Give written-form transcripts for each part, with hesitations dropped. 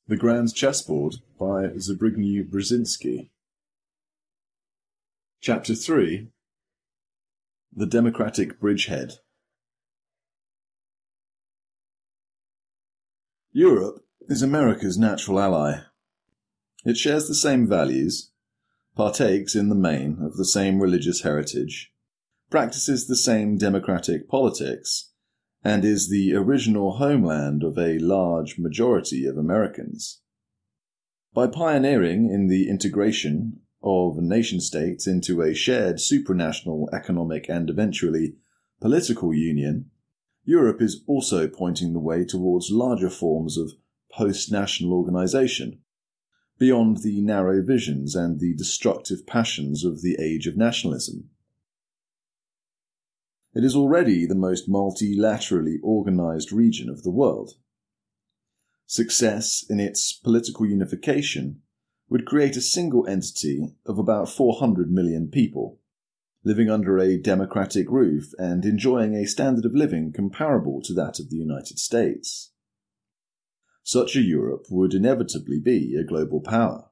The Grand Chessboard by Zbigniew Brzezinski. Chapter 3. The Democratic Bridgehead. Europe is America's natural ally. It shares the same values, partakes in the main of the same religious heritage, practices the same democratic politics, and is the original homeland of a large majority of Americans. By pioneering in the integration of nation-states into a shared supranational economic and eventually political union, Europe is also pointing the way towards larger forms of post-national organization, beyond the narrow visions and the destructive passions of the age of nationalism. It is already the most multilaterally organized region of the world. Success in its political unification would create a single entity of about 400 million people, living under a democratic roof and enjoying a standard of living comparable to that of the United States. Such a Europe would inevitably be a global power.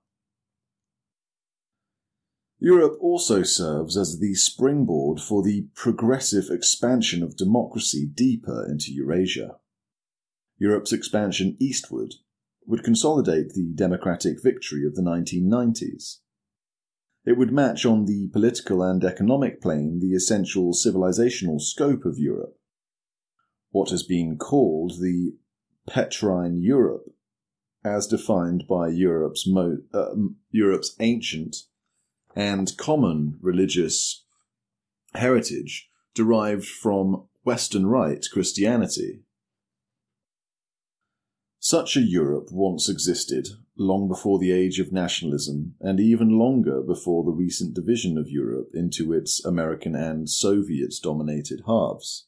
Europe also serves as the springboard for the progressive expansion of democracy deeper into Eurasia. Europe's expansion eastward would consolidate the democratic victory of the 1990s. It would match on the political and economic plane the essential civilizational scope of Europe, what has been called the Petrine Europe, as defined by Europe's ancient and common religious heritage derived from Western Rite Christianity. Such a Europe once existed, long before the age of nationalism, and even longer before the recent division of Europe into its American and Soviet-dominated halves.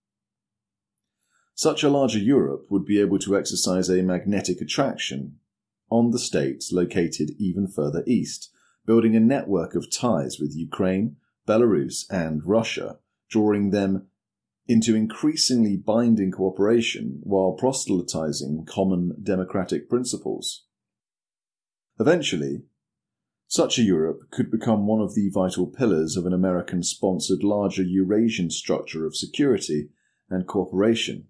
Such a larger Europe would be able to exercise a magnetic attraction on the states located even further east, building a network of ties with Ukraine, Belarus, and Russia, drawing them into increasingly binding cooperation while proselytizing common democratic principles. Eventually, such a Europe could become one of the vital pillars of an American-sponsored larger Eurasian structure of security and cooperation.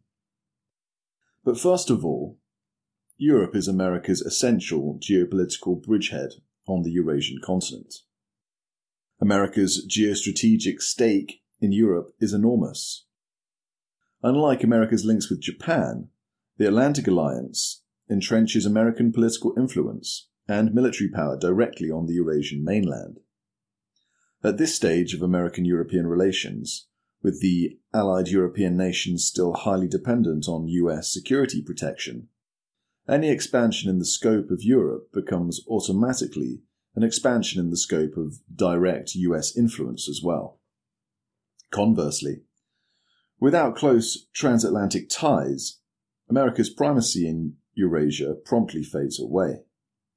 But first of all, Europe is America's essential geopolitical bridgehead on the Eurasian continent. America's geostrategic stake in Europe is enormous. Unlike America's links with Japan, the Atlantic Alliance entrenches American political influence and military power directly on the Eurasian mainland. At this stage of American-European relations, with the allied European nations still highly dependent on US security protection, any expansion in the scope of Europe becomes automatically an expansion in the scope of direct US influence as well. Conversely, without close transatlantic ties, America's primacy in Eurasia promptly fades away.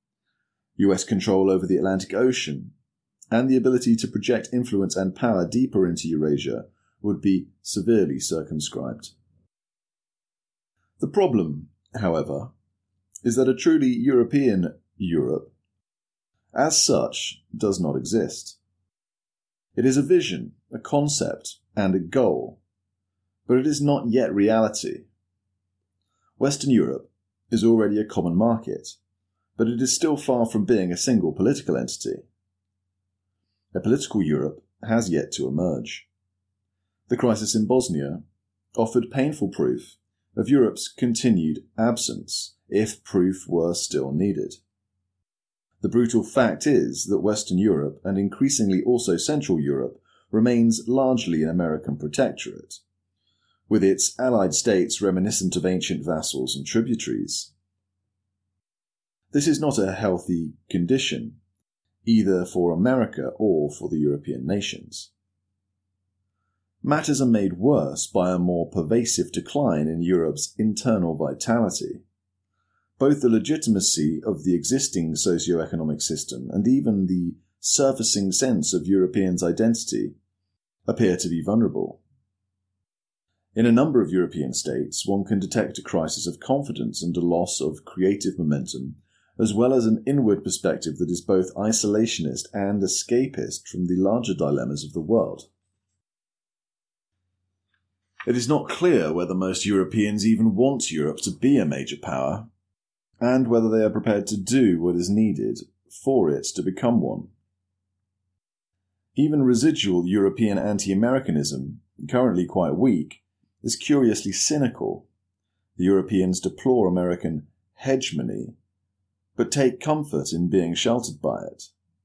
US control over the Atlantic Ocean and the ability to project influence and power deeper into Eurasia would be severely circumscribed. The problem, however, is that a truly European Europe, as such, does not exist. It is a vision, a concept, and a goal, but it is not yet reality. Western Europe is already a common market, but it is still far from being a single political entity. A political Europe has yet to emerge. The crisis in Bosnia offered painful proof of Europe's continued absence, if proof were still needed. The brutal fact is that Western Europe, and increasingly also Central Europe, remains largely an American protectorate, with its allied states reminiscent of ancient vassals and tributaries. This is not a healthy condition, either for America or for the European nations. Matters are made worse by a more pervasive decline in Europe's internal vitality. Both the legitimacy of the existing socio-economic system and even the surfacing sense of Europeans' identity appear to be vulnerable. In a number of European states, one can detect a crisis of confidence and a loss of creative momentum, as well as an inward perspective that is both isolationist and escapist from the larger dilemmas of the world. It is not clear whether most Europeans even want Europe to be a major power, and whether they are prepared to do what is needed for it to become one. Even residual European anti-Americanism, currently quite weak, is curiously cynical. The Europeans deplore American hegemony, but take comfort in being sheltered by it.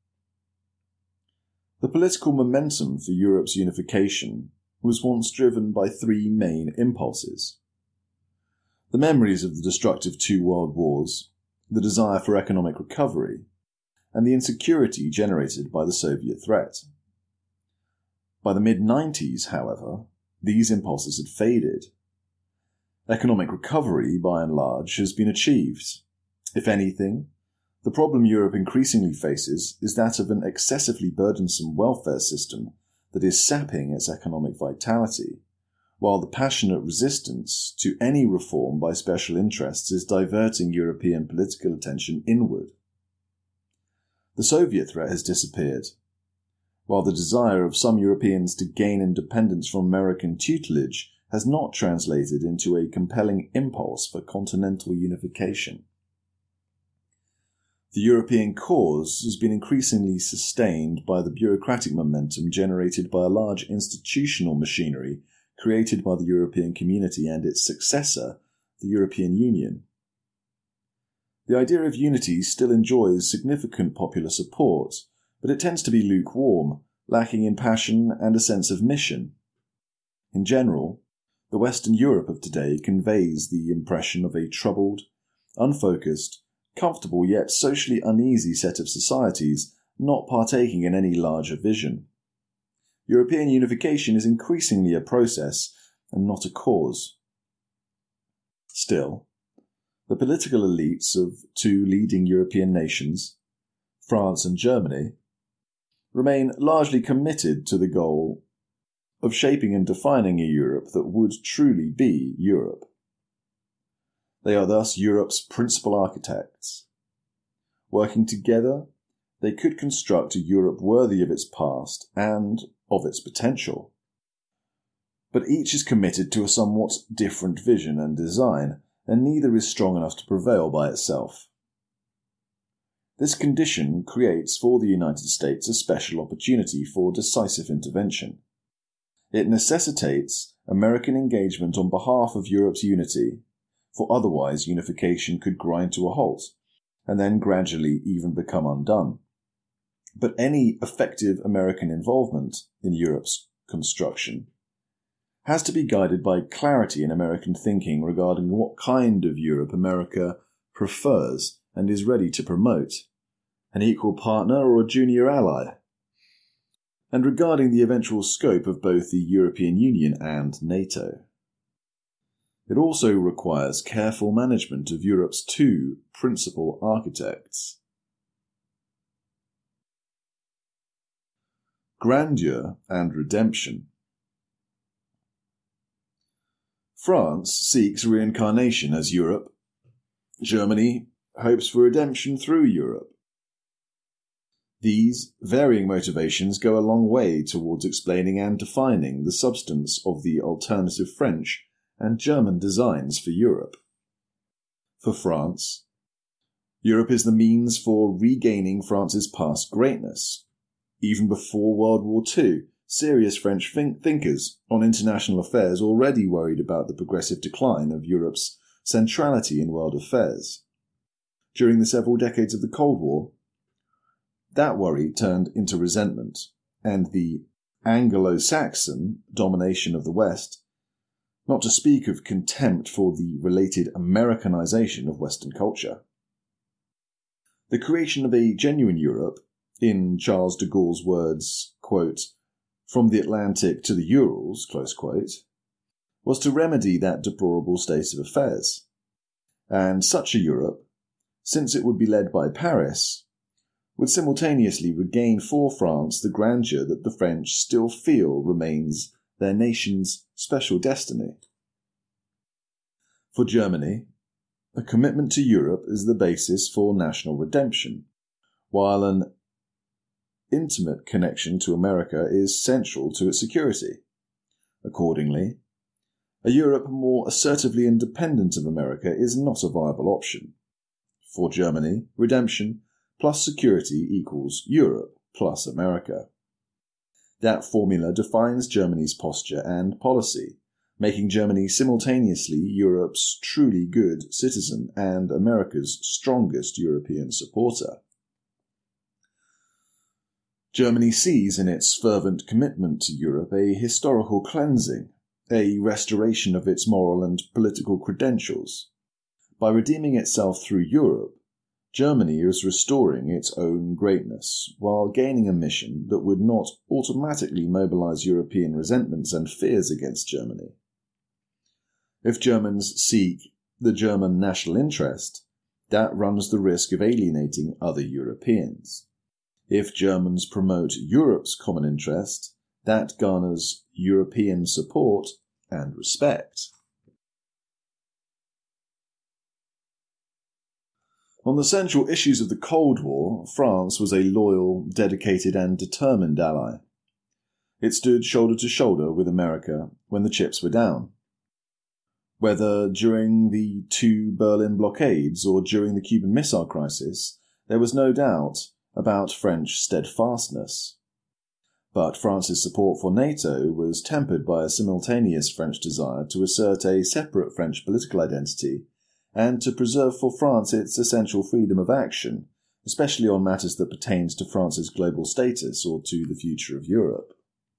The political momentum for Europe's unification was once driven by three main impulses: the memories of the destructive two world wars, the desire for economic recovery, and the insecurity generated by the Soviet threat. By the mid-90s, however, these impulses had faded. Economic recovery, by and large, has been achieved. If anything, the problem Europe increasingly faces is that of an excessively burdensome welfare system that is sapping its economic vitality, while the passionate resistance to any reform by special interests is diverting European political attention inward. The Soviet threat has disappeared, while the desire of some Europeans to gain independence from American tutelage has not translated into a compelling impulse for continental unification. The European cause has been increasingly sustained by the bureaucratic momentum generated by a large institutional machinery created by the European Community and its successor, the European Union. The idea of unity still enjoys significant popular support, but it tends to be lukewarm, lacking in passion and a sense of mission. In general, the Western Europe of today conveys the impression of a troubled, unfocused, comfortable yet socially uneasy set of societies not partaking in any larger vision. European unification is increasingly a process and not a cause. Still, the political elites of two leading European nations, France and Germany, remain largely committed to the goal of shaping and defining a Europe that would truly be Europe. They are thus Europe's principal architects. Working together, they could construct a Europe worthy of its past and of its potential. But each is committed to a somewhat different vision and design, and neither is strong enough to prevail by itself. This condition creates for the United States a special opportunity for decisive intervention. It necessitates American engagement on behalf of Europe's unity, for otherwise unification could grind to a halt, and then gradually even become undone. But any effective American involvement in Europe's construction has to be guided by clarity in American thinking regarding what kind of Europe America prefers and is ready to promote, an equal partner or a junior ally, and regarding the eventual scope of both the European Union and NATO. It also requires careful management of Europe's two principal architects. Grandeur and redemption. France seeks reincarnation as Europe. Germany hopes for redemption through Europe. These varying motivations go a long way towards explaining and defining the substance of the alternative French and German designs for Europe. For France, Europe is the means for regaining France's past greatness. Even before World War II, serious French thinkers on international affairs already worried about the progressive decline of Europe's centrality in world affairs. During the several decades of the Cold War, that worry turned into resentment, and the Anglo-Saxon domination of the West, not to speak of contempt for the related Americanization of Western culture. The creation of a genuine Europe, in Charles de Gaulle's words, quote, "from the Atlantic to the Urals," close quote, was to remedy that deplorable state of affairs. And such a Europe, since it would be led by Paris, would simultaneously regain for France the grandeur that the French still feel remains their nation's special destiny. For Germany, a commitment to Europe is the basis for national redemption, while an intimate connection to America is central to its security. Accordingly, a Europe more assertively independent of America is not a viable option. For Germany, redemption plus security equals Europe plus America. That formula defines Germany's posture and policy, making Germany simultaneously Europe's truly good citizen and America's strongest European supporter. Germany sees in its fervent commitment to Europe a historical cleansing, a restoration of its moral and political credentials. By redeeming itself through Europe, Germany is restoring its own greatness, while gaining a mission that would not automatically mobilize European resentments and fears against Germany. If Germans seek the German national interest, that runs the risk of alienating other Europeans. If Germans promote Europe's common interest, that garners European support and respect. On the central issues of the Cold War, France was a loyal, dedicated and determined ally. It stood shoulder to shoulder with America when the chips were down. Whether during the 2 Berlin blockades or during the Cuban Missile Crisis, there was no doubt about French steadfastness. But France's support for NATO was tempered by a simultaneous French desire to assert a separate French political identity and to preserve for France its essential freedom of action, especially on matters that pertained to France's global status or to the future of Europe.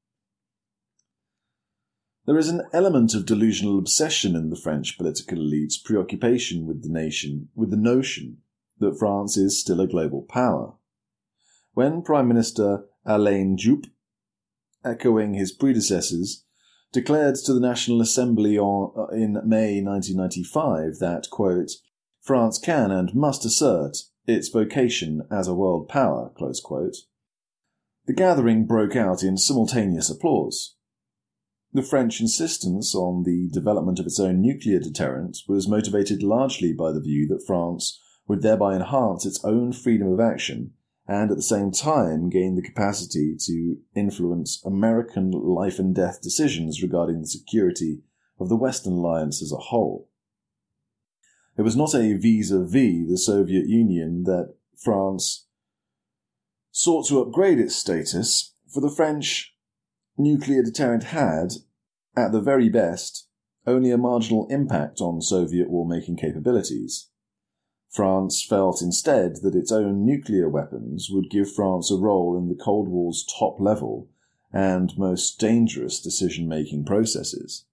There is an element of delusional obsession in the French political elite's preoccupation with the notion that France is still a global power. When Prime Minister Alain Juppé, echoing his predecessors, declared to the National Assembly in May 1995 that, quote, France can and must assert its vocation as a world power, close quote, the gathering broke out in simultaneous applause. The French insistence on the development of its own nuclear deterrent was motivated largely by the view that France would thereby enhance its own freedom of action and at the same time gain the capacity to influence American life and death decisions regarding the security of the Western alliance as a whole. It was not a vis-a-vis the Soviet Union that France sought to upgrade its status, for the French nuclear deterrent had, at the very best, only a marginal impact on Soviet war-making capabilities. France felt instead that its own nuclear weapons would give France a role in the Cold War's top level and most dangerous decision-making processes.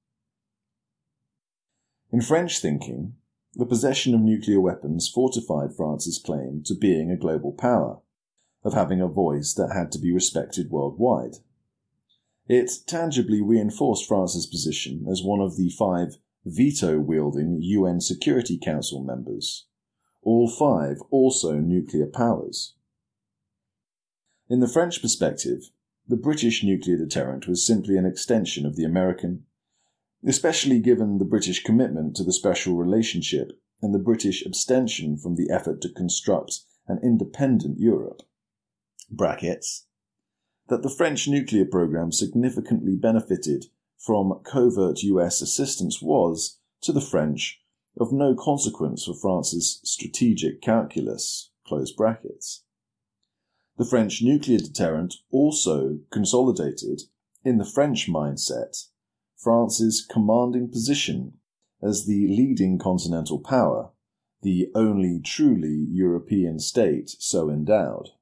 In French thinking, the possession of nuclear weapons fortified France's claim to being a global power, of having a voice that had to be respected worldwide. It tangibly reinforced France's position as one of the 5 veto-wielding UN Security Council members, all 5 also nuclear powers. In the French perspective, the British nuclear deterrent was simply an extension of the American, especially given the British commitment to the special relationship and the British abstention from the effort to construct an independent Europe. Brackets, that the French nuclear program significantly benefited from covert US assistance was, to the French, of no consequence for France's strategic calculus, close brackets. The French nuclear deterrent also consolidated, in the French mindset, France's commanding position as the leading continental power, the only truly European state so endowed.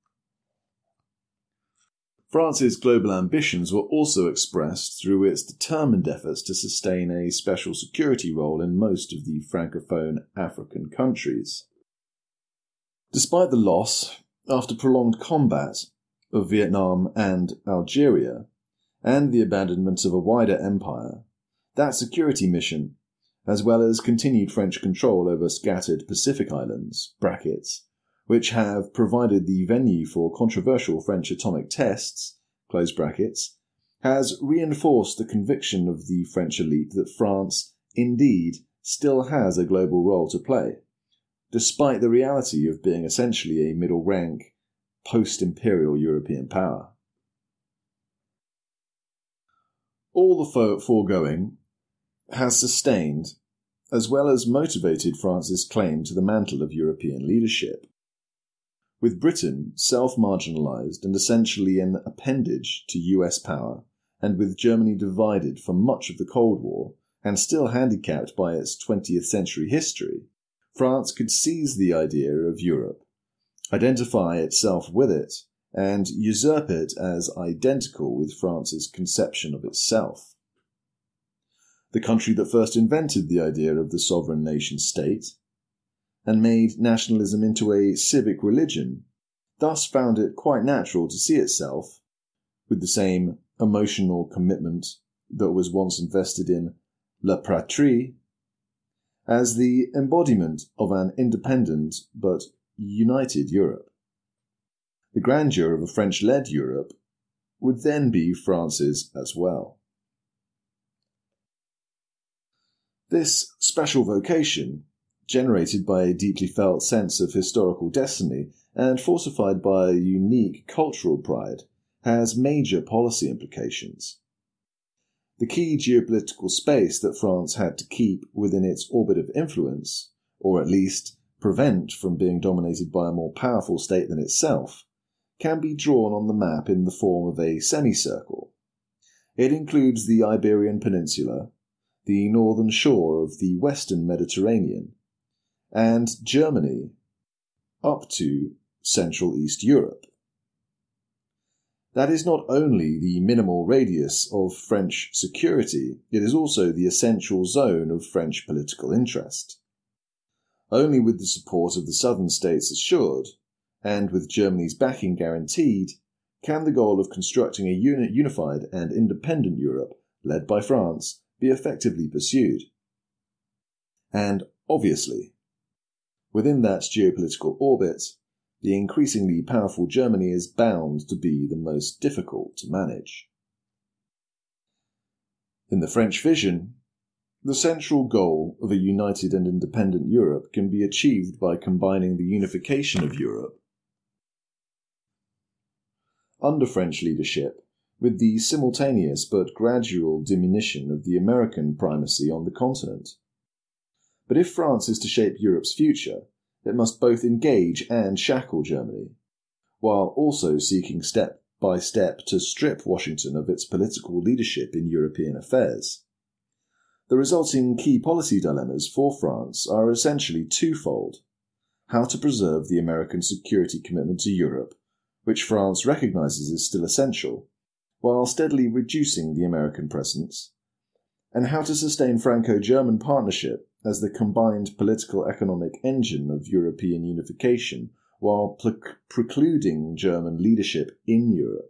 France's global ambitions were also expressed through its determined efforts to sustain a special security role in most of the Francophone African countries. Despite the loss, after prolonged combat, of Vietnam and Algeria, and the abandonment of a wider empire, that security mission, as well as continued French control over scattered Pacific islands, brackets, which have provided the venue for controversial French atomic tests, close brackets, has reinforced the conviction of the French elite that France, indeed, still has a global role to play, despite the reality of being essentially a middle-rank, post-imperial European power. All the foregoing has sustained, as well as motivated France's claim to the mantle of European leadership. With Britain self-marginalised and essentially an appendage to US power, and with Germany divided for much of the Cold War, and still handicapped by its 20th century history, France could seize the idea of Europe, identify itself with it, and usurp it as identical with France's conception of itself. The country that first invented the idea of the sovereign nation-state, and made nationalism into a civic religion, thus found it quite natural to see itself, with the same emotional commitment that was once invested in la patrie, as the embodiment of an independent but united Europe. The grandeur of a French-led Europe would then be France's as well. This special vocation, generated by a deeply felt sense of historical destiny and fortified by a unique cultural pride, has major policy implications. The key geopolitical space that France had to keep within its orbit of influence, or at least prevent from being dominated by a more powerful state than itself, can be drawn on the map in the form of a semicircle. It includes the Iberian Peninsula, the northern shore of the western Mediterranean, and Germany up to Central East Europe. That is not only the minimal radius of French security, it is also the essential zone of French political interest. Only with the support of the southern states assured, and with Germany's backing guaranteed, can the goal of constructing a unified and independent Europe, led by France, be effectively pursued. And, obviously, within that geopolitical orbit, the increasingly powerful Germany is bound to be the most difficult to manage. In the French vision, the central goal of a united and independent Europe can be achieved by combining the unification of Europe under French leadership with the simultaneous but gradual diminution of the American primacy on the continent. But if France is to shape Europe's future, it must both engage and shackle Germany, while also seeking step by step to strip Washington of its political leadership in European affairs. The resulting key policy dilemmas for France are essentially twofold: how to preserve the American security commitment to Europe, which France recognizes is still essential, while steadily reducing the American presence, and how to sustain Franco-German partnership as the combined political-economic engine of European unification, while precluding German leadership in Europe.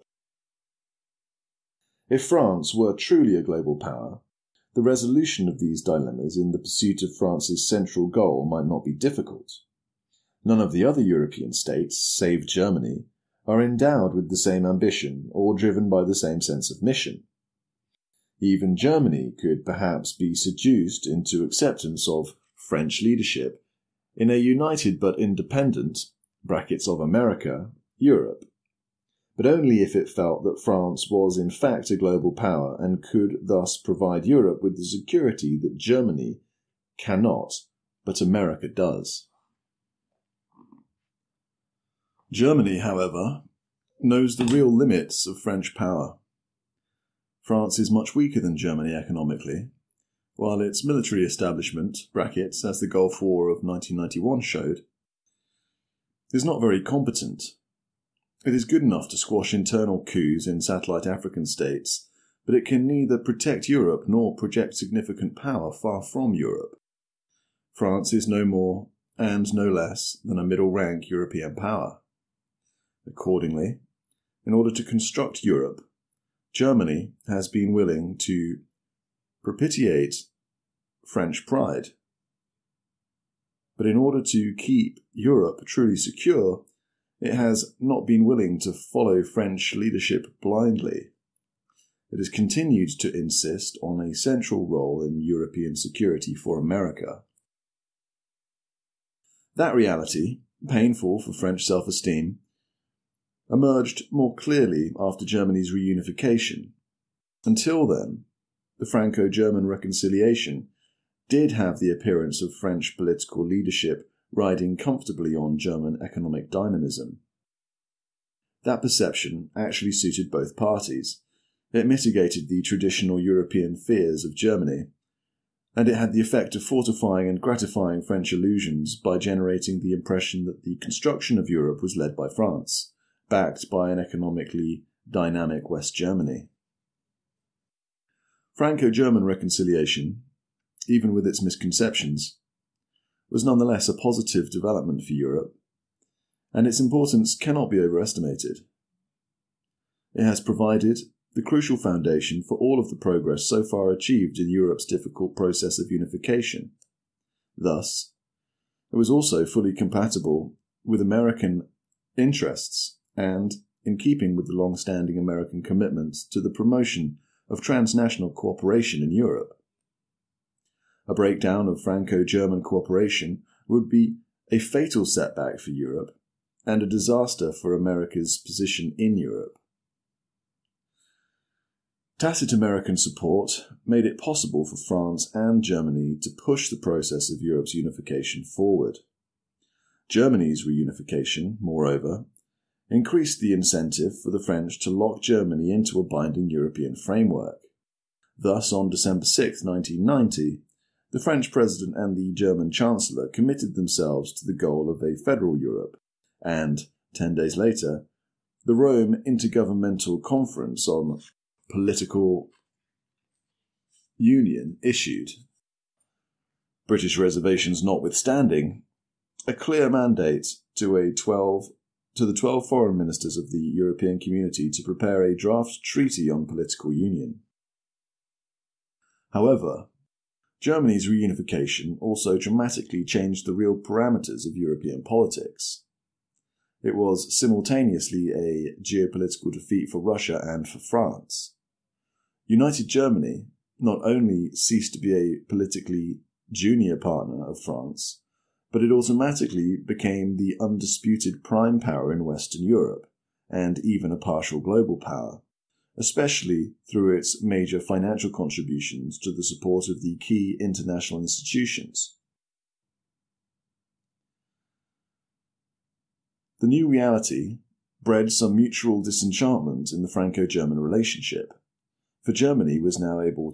If France were truly a global power, the resolution of these dilemmas in the pursuit of France's central goal might not be difficult. None of the other European states, save Germany, are endowed with the same ambition or driven by the same sense of mission. Even Germany could perhaps be seduced into acceptance of French leadership in a united but independent (of America) Europe, but only if it felt that France was in fact a global power and could thus provide Europe with the security that Germany cannot, but America does. Germany, however, knows the real limits of French power. France is much weaker than Germany economically, while its military establishment, as the Gulf War of 1991 showed, is not very competent. It is good enough to squash internal coups in satellite African states, but it can neither protect Europe nor project significant power far from Europe. France is no more and no less than a middle-rank European power. Accordingly, in order to construct Europe, Germany has been willing to propitiate French pride. But in order to keep Europe truly secure, it has not been willing to follow French leadership blindly. it has continued to insist on a central role in European security for America. That reality, painful for French self-esteem, emerged more clearly after Germany's reunification. Until then, the Franco-German reconciliation did have the appearance of French political leadership riding comfortably on German economic dynamism. That perception actually suited both parties. It mitigated the traditional European fears of Germany, and it had the effect of fortifying and gratifying French illusions by generating the impression that the construction of Europe was led by France, backed by an economically dynamic West Germany. Franco-German reconciliation, even with its misconceptions, was nonetheless a positive development for Europe, and its importance cannot be overestimated. It has provided the crucial foundation for all of the progress so far achieved in Europe's difficult process of unification. Thus, it was also fully compatible with American interests and in keeping with the long-standing American commitment to the promotion of transnational cooperation in Europe. A breakdown of Franco-German cooperation would be a fatal setback for Europe and a disaster for America's position in Europe. Tacit American support made it possible for France and Germany to push the process of Europe's unification forward. Germany's reunification, moreover, increased the incentive for the French to lock Germany into a binding European framework. Thus, on December 6, 1990, the French President and the German Chancellor committed themselves to the goal of a federal Europe, and, 10 days later, the Rome Intergovernmental Conference on Political Union issued, British reservations notwithstanding, a clear mandate to the 12 foreign ministers of the European Community to prepare a draft treaty on political union. However, Germany's reunification also dramatically changed the real parameters of European politics. It was simultaneously a geopolitical defeat for Russia and for France. United Germany not only ceased to be a politically junior partner of France, but it automatically became the undisputed prime power in Western Europe, and even a partial global power, especially through its major financial contributions to the support of the key international institutions. The new reality bred some mutual disenchantment in the Franco-German relationship, for Germany was now able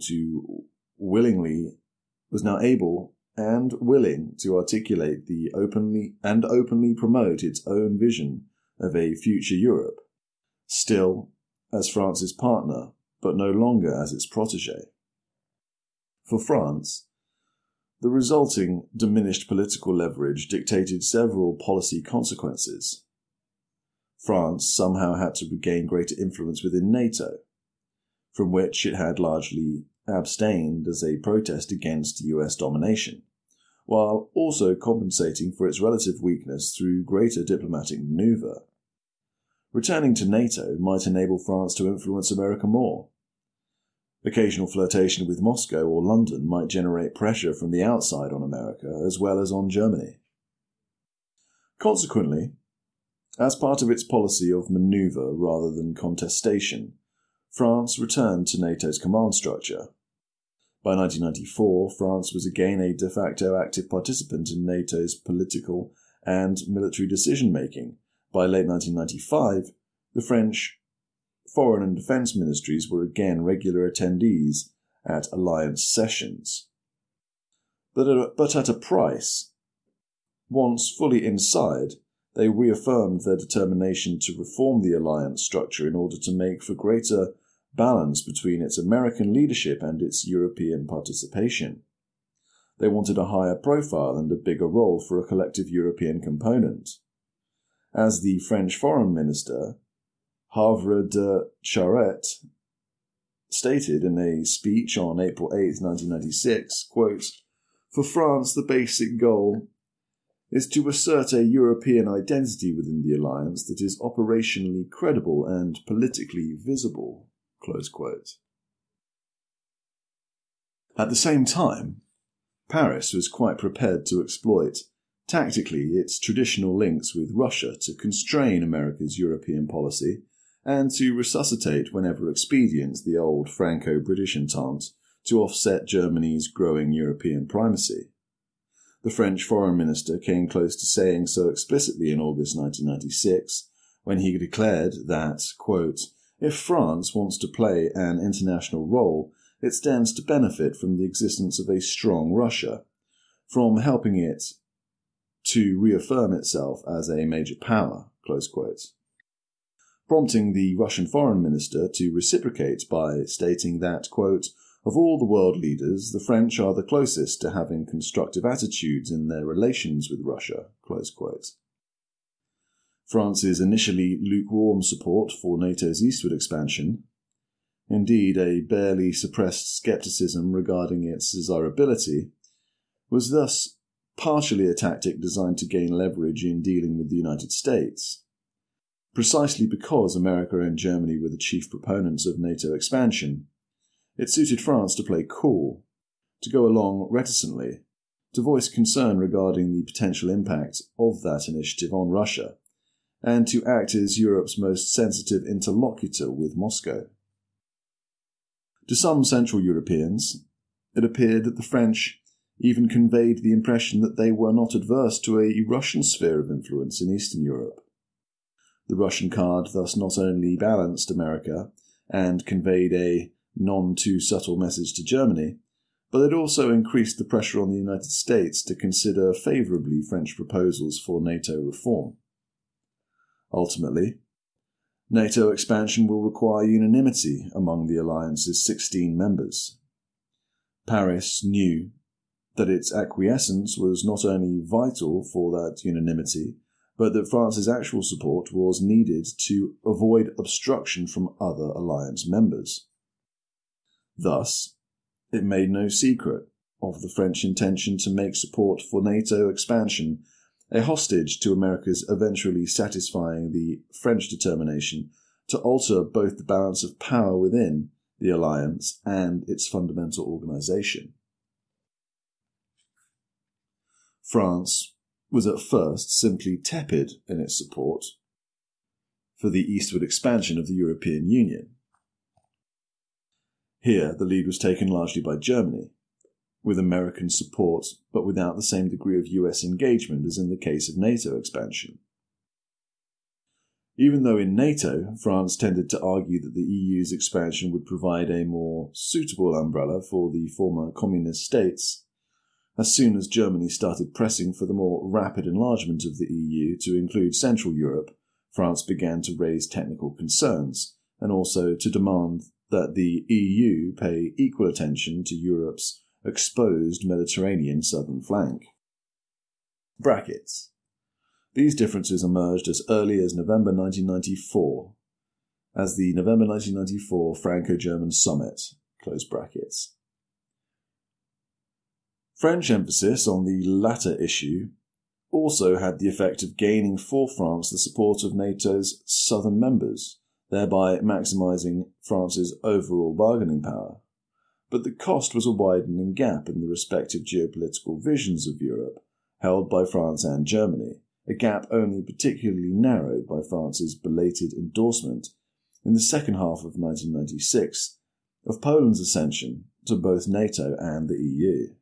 and willing to articulate and openly promote its own vision of a future Europe, still as France's partner, but no longer as its protégé. For France, the resulting diminished political leverage dictated several policy consequences. France somehow had to regain greater influence within NATO, from which it had largely abstained as a protest against US domination, while also compensating for its relative weakness through greater diplomatic maneuver. Returning to NATO might enable France to influence America more. Occasional flirtation with Moscow or London might generate pressure from the outside on America as well as on Germany. Consequently, as part of its policy of maneuver rather than contestation, France returned to NATO's command structure. By 1994, France was again a de facto active participant in NATO's political and military decision-making. By late 1995, the French foreign and defence ministries were again regular attendees at alliance sessions. But at a price. Once fully inside, they reaffirmed their determination to reform the alliance structure in order to make for greater balance between its American leadership and its European participation. They wanted a higher profile and a bigger role for a collective European component. As the French Foreign Minister, Havre de Charette, stated in a speech on April 8, 1996, quote, "For France, the basic goal is to assert a European identity within the alliance that is operationally credible and politically visible." Close quote. At the same time, Paris was quite prepared to exploit tactically its traditional links with Russia to constrain America's European policy and to resuscitate whenever expedient the old Franco-British entente to offset Germany's growing European primacy. The French foreign minister came close to saying so explicitly in August 1996 when he declared that, quote, "If France wants to play an international role, it stands to benefit from the existence of a strong Russia, from helping it to reaffirm itself as a major power," close quote, prompting the Russian foreign minister to reciprocate by stating that, quote, "Of all the world leaders, the French are the closest to having constructive attitudes in their relations with Russia," close quote. France's initially lukewarm support for NATO's eastward expansion, indeed a barely suppressed scepticism regarding its desirability, was thus partially a tactic designed to gain leverage in dealing with the United States. Precisely because America and Germany were the chief proponents of NATO expansion, it suited France to play cool, to go along reticently, to voice concern regarding the potential impact of that initiative on Russia, and to act as Europe's most sensitive interlocutor with Moscow. To some Central Europeans, it appeared that the French even conveyed the impression that they were not adverse to a Russian sphere of influence in Eastern Europe. The Russian card thus not only balanced America and conveyed a none-too-subtle message to Germany, but it also increased the pressure on the United States to consider favourably French proposals for NATO reform. Ultimately, NATO expansion will require unanimity among the alliance's 16 members. Paris knew that its acquiescence was not only vital for that unanimity, but that France's actual support was needed to avoid obstruction from other alliance members. Thus, it made no secret of the French intention to make support for NATO expansion a hostage to America's eventually satisfying the French determination to alter both the balance of power within the alliance and its fundamental organization. France was at first simply tepid in its support for the eastward expansion of the European Union. Here, the lead was taken largely by Germany, with American support but without the same degree of US engagement as in the case of NATO expansion. Even though in NATO, France tended to argue that the EU's expansion would provide a more suitable umbrella for the former communist states, as soon as Germany started pressing for the more rapid enlargement of the EU to include Central Europe, France began to raise technical concerns, and also to demand that the EU pay equal attention to Europe's exposed Mediterranean southern flank. Brackets. These differences emerged as early as November 1994, as the November 1994 Franco-German Summit, close brackets. French emphasis on the latter issue also had the effect of gaining for France the support of NATO's southern members, thereby maximising France's overall bargaining power. But the cost was a widening gap in the respective geopolitical visions of Europe held by France and Germany, a gap only particularly narrowed by France's belated endorsement in the second half of 1996 of Poland's ascension to both NATO and the EU.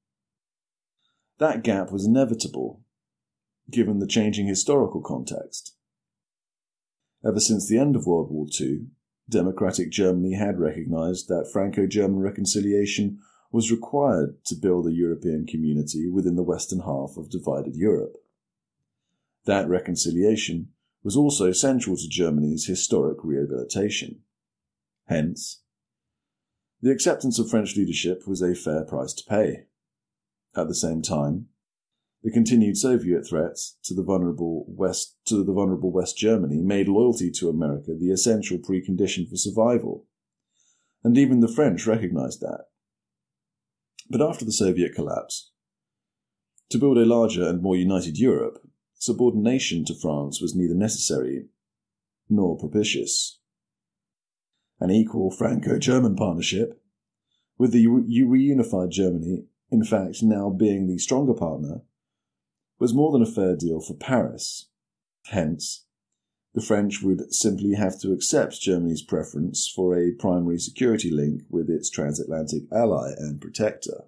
That gap was inevitable, given the changing historical context. Ever since the end of World War II, democratic Germany had recognised that Franco-German reconciliation was required to build a European community within the western half of divided Europe. That reconciliation was also central to Germany's historic rehabilitation. Hence, the acceptance of French leadership was a fair price to pay. At the same time, the continued Soviet threats to the vulnerable West Germany made loyalty to America the essential precondition for survival, and even the French recognized that. But after the Soviet collapse, to build a larger and more united Europe, subordination to France was neither necessary nor propitious. An equal Franco-German partnership with the reunified Germany, in fact, now being the stronger partner, was more than a fair deal for Paris. Hence, the French would simply have to accept Germany's preference for a primary security link with its transatlantic ally and protector.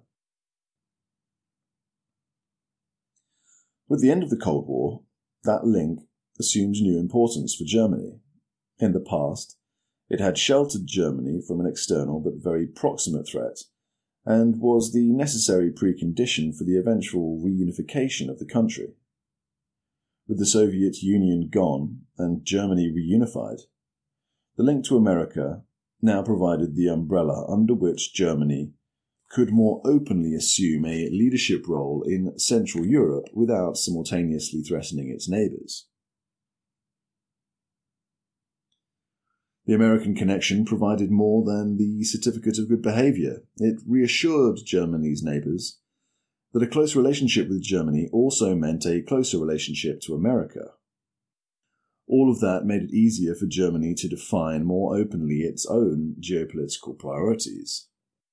With the end of the Cold War, that link assumes new importance for Germany. In the past, it had sheltered Germany from an external but very proximate threat, and was the necessary precondition for the eventual reunification of the country. With the Soviet Union gone and Germany reunified, the link to America now provided the umbrella under which Germany could more openly assume a leadership role in Central Europe without simultaneously threatening its neighbours. The American connection provided more than the certificate of good behaviour. It reassured Germany's neighbours that a close relationship with Germany also meant a closer relationship to America. All of that made it easier for Germany to define more openly its own geopolitical priorities.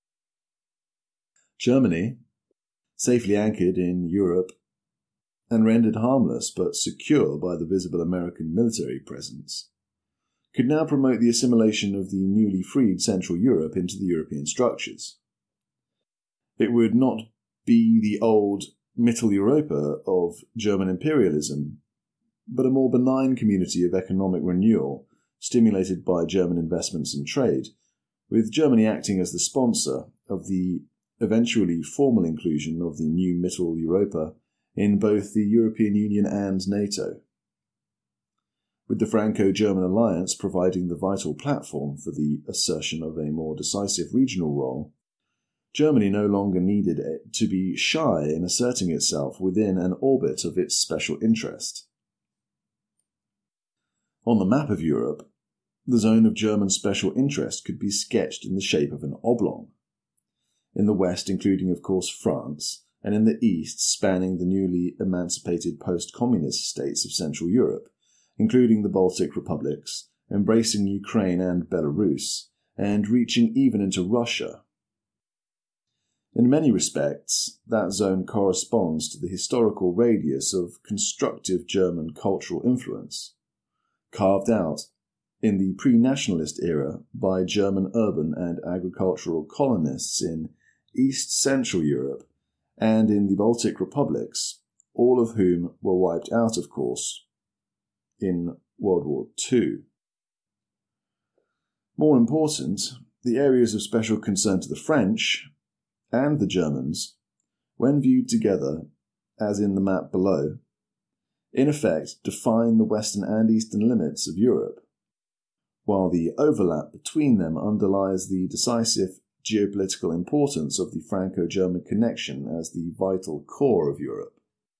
Germany, safely anchored in Europe and rendered harmless but secure by the visible American military presence, could now promote the assimilation of the newly freed Central Europe into the European structures. It would not be the old Mitteleuropa of German imperialism, but a more benign community of economic renewal stimulated by German investments and trade, with Germany acting as the sponsor of the eventually formal inclusion of the new Mitteleuropa in both the European Union and NATO. With the Franco-German alliance providing the vital platform for the assertion of a more decisive regional role, Germany no longer needed to be shy in asserting itself within an orbit of its special interest. On the map of Europe, the zone of German special interest could be sketched in the shape of an oblong. In the west including of course France, and in the east spanning the newly emancipated post-communist states of Central Europe, including the Baltic republics, embracing Ukraine and Belarus, and reaching even into Russia. In many respects, that zone corresponds to the historical radius of constructive German cultural influence, carved out in the pre-nationalist era by German urban and agricultural colonists in East Central Europe and in the Baltic republics, all of whom were wiped out, of course, in World War II. More important, the areas of special concern to the French and the Germans, when viewed together, as in the map below, in effect define the western and eastern limits of Europe, while the overlap between them underlies the decisive geopolitical importance of the Franco-German connection as the vital core of Europe.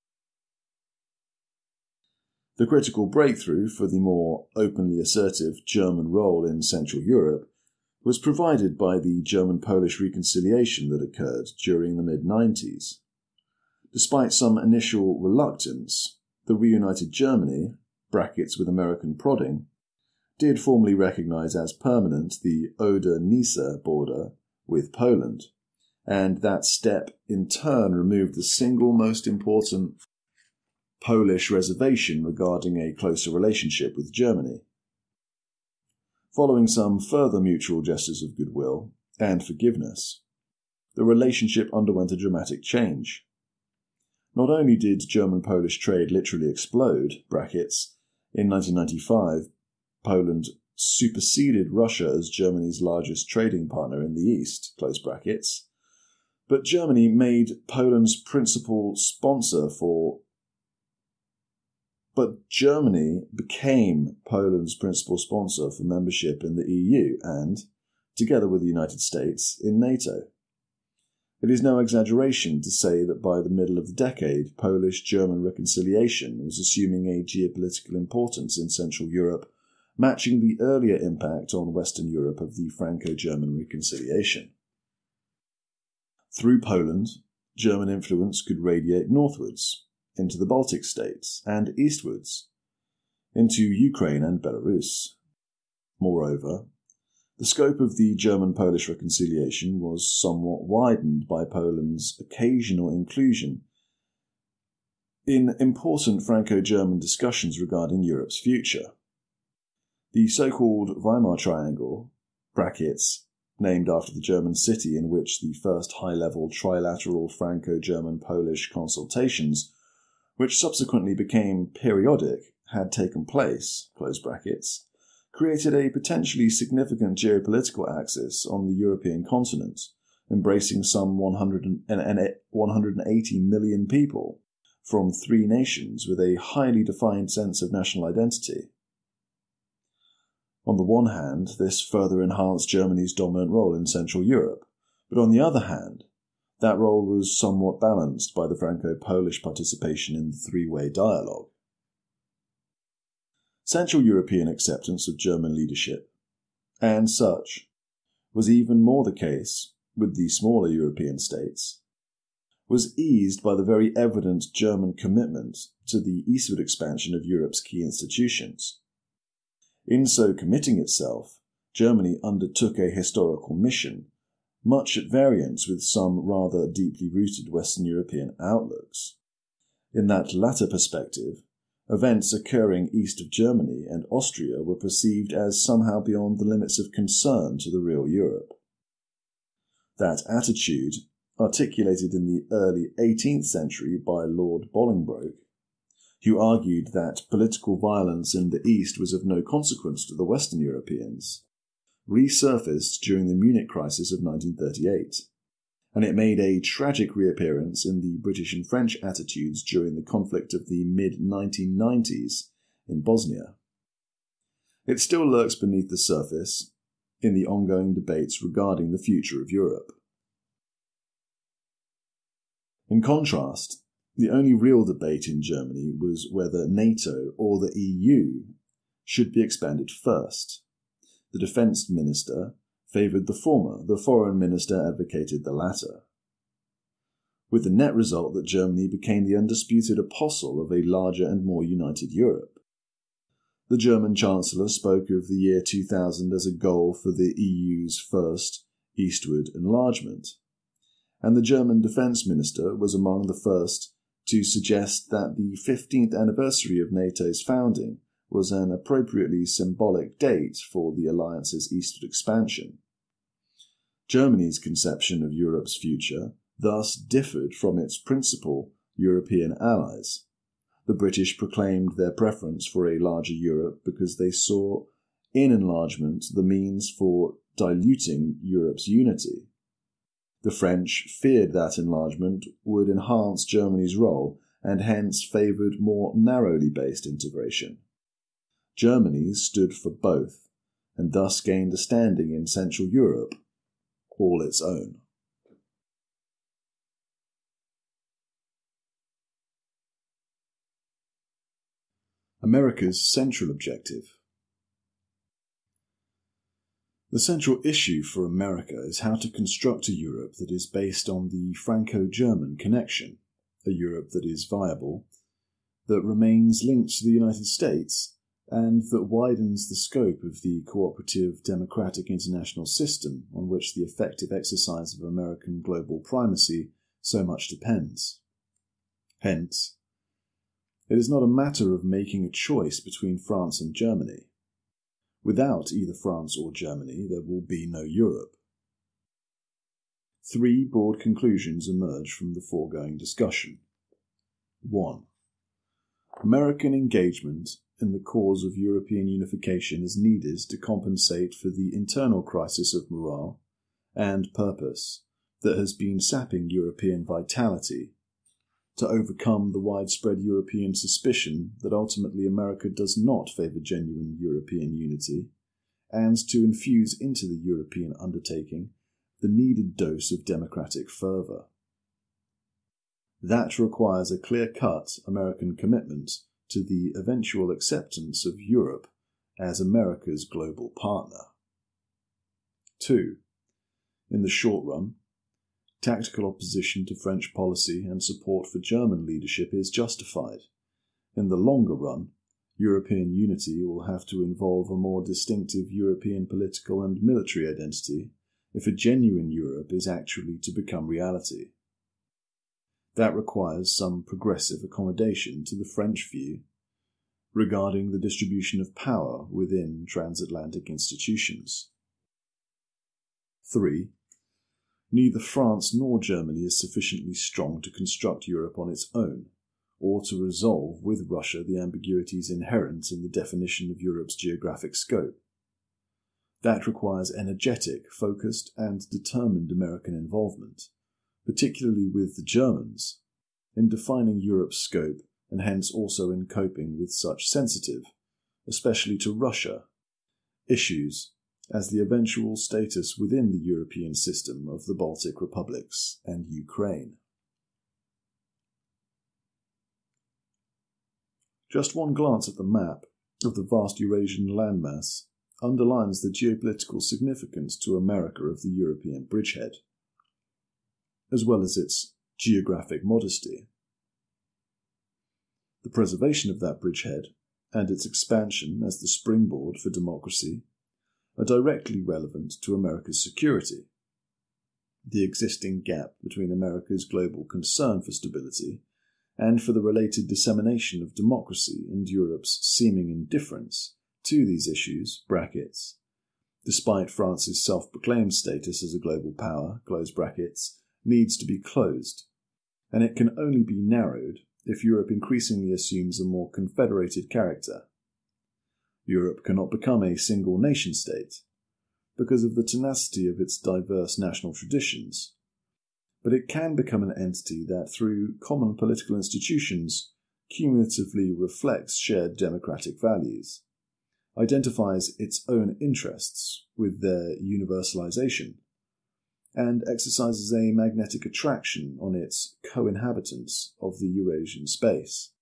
The critical breakthrough for the more openly assertive German role in Central Europe was provided by the German-Polish reconciliation that occurred during the mid-90s. Despite some initial reluctance, the reunited Germany, brackets with American prodding, did formally recognise as permanent the Oder-Neisse border with Poland, and that step in turn removed the single most important Polish reservation regarding a closer relationship with Germany. Following some further mutual gestures of goodwill and forgiveness, the relationship underwent a dramatic change. Not only did German-Polish trade literally explode, brackets, in 1995, Poland superseded Russia as Germany's largest trading partner in the East, close brackets, but Germany made Poland's principal sponsor for But Germany became Poland's principal sponsor for membership in the EU and, together with the United States, in NATO. It is no exaggeration to say that by the middle of the decade, Polish-German reconciliation was assuming a geopolitical importance in Central Europe, matching the earlier impact on Western Europe of the Franco-German reconciliation. Through Poland, German influence could radiate northwards, into the Baltic states, and eastwards, into Ukraine and Belarus. Moreover, The scope of the German-Polish reconciliation was somewhat widened by Poland's occasional inclusion in important Franco-German discussions regarding Europe's future. The so-called Weimar Triangle, brackets, named after the German city in which the first high-level trilateral Franco-German-Polish consultations, which subsequently became periodic, had taken place, close brackets, created a potentially significant geopolitical axis on the European continent, embracing some 180 million people from 3 nations with a highly defined sense of national identity. On the one hand, this further enhanced Germany's dominant role in Central Europe, but on the other hand, that role was somewhat balanced by the Franco-Polish participation in the three-way dialogue. Central European acceptance of German leadership, and such, was even more the case with the smaller European states, was eased by the very evident German commitment to the eastward expansion of Europe's key institutions. In so committing itself, Germany undertook a historical mission, much at variance with some rather deeply rooted Western European outlooks. In that latter perspective, events occurring east of Germany and Austria were perceived as somehow beyond the limits of concern to the real Europe. That attitude, articulated in the early 18th century by Lord Bolingbroke, who argued that political violence in the East was of no consequence to the Western Europeans, resurfaced during the Munich crisis of 1938, and it made a tragic reappearance in the British and French attitudes during the conflict of the mid-1990s in Bosnia. It still lurks beneath the surface in the ongoing debates regarding the future of Europe. In contrast, the only real debate in Germany was whether NATO or the EU should be expanded first. The defence minister favoured the former, the foreign minister advocated the latter, with the net result that Germany became the undisputed apostle of a larger and more united Europe. The German Chancellor spoke of the year 2000 as a goal for the EU's first eastward enlargement, and the German defence minister was among the first to suggest that the 15th anniversary of NATO's founding was an appropriately symbolic date for the alliance's eastward expansion. Germany's conception of Europe's future thus differed from its principal European allies. The British proclaimed their preference for a larger Europe because they saw in enlargement the means for diluting Europe's unity. The French feared that enlargement would enhance Germany's role and hence favoured more narrowly based integration. Germany stood for both, and thus gained a standing in Central Europe all its own. America's central objective. The central issue for America is how to construct a Europe that is based on the Franco-German connection, a Europe that is viable, that remains linked to the United States, and that widens the scope of the cooperative democratic international system on which the effective exercise of American global primacy so much depends. Hence, it is not a matter of making a choice between France and Germany. Without either France or Germany, there will be no Europe. 3 broad conclusions emerge from the foregoing discussion. 1. American engagement in the cause of European unification is needed to compensate for the internal crisis of morale and purpose that has been sapping European vitality, to overcome the widespread European suspicion that ultimately America does not favour genuine European unity, and to infuse into the European undertaking the needed dose of democratic fervour. That requires a clear-cut American commitment to the eventual acceptance of Europe as America's global partner. 2. In the short run, tactical opposition to French policy and support for German leadership is justified. In the longer run, European unity will have to involve a more distinctive European political and military identity if a genuine Europe is actually to become reality. That requires some progressive accommodation to the French view regarding the distribution of power within transatlantic institutions. 3. Neither France nor Germany is sufficiently strong to construct Europe on its own, or to resolve with Russia the ambiguities inherent in the definition of Europe's geographic scope. That requires energetic, focused, and determined American involvement, particularly with the Germans, in defining Europe's scope and hence also in coping with such sensitive, especially to Russia, issues as the eventual status within the European system of the Baltic republics and Ukraine. Just one glance at the map of the vast Eurasian landmass underlines the geopolitical significance to America of the European bridgehead, as well as its geographic modesty. The preservation of that bridgehead and its expansion as the springboard for democracy are directly relevant to America's security. The existing gap between America's global concern for stability and for the related dissemination of democracy and Europe's seeming indifference to these issues, despite France's self-proclaimed status as a global power, needs to be closed, and it can only be narrowed if Europe increasingly assumes a more confederated character. Europe cannot become a single nation-state because of the tenacity of its diverse national traditions, but it can become an entity that, through common political institutions, cumulatively reflects shared democratic values, identifies its own interests with their universalization, and exercises a magnetic attraction on its co-inhabitants of the Eurasian space.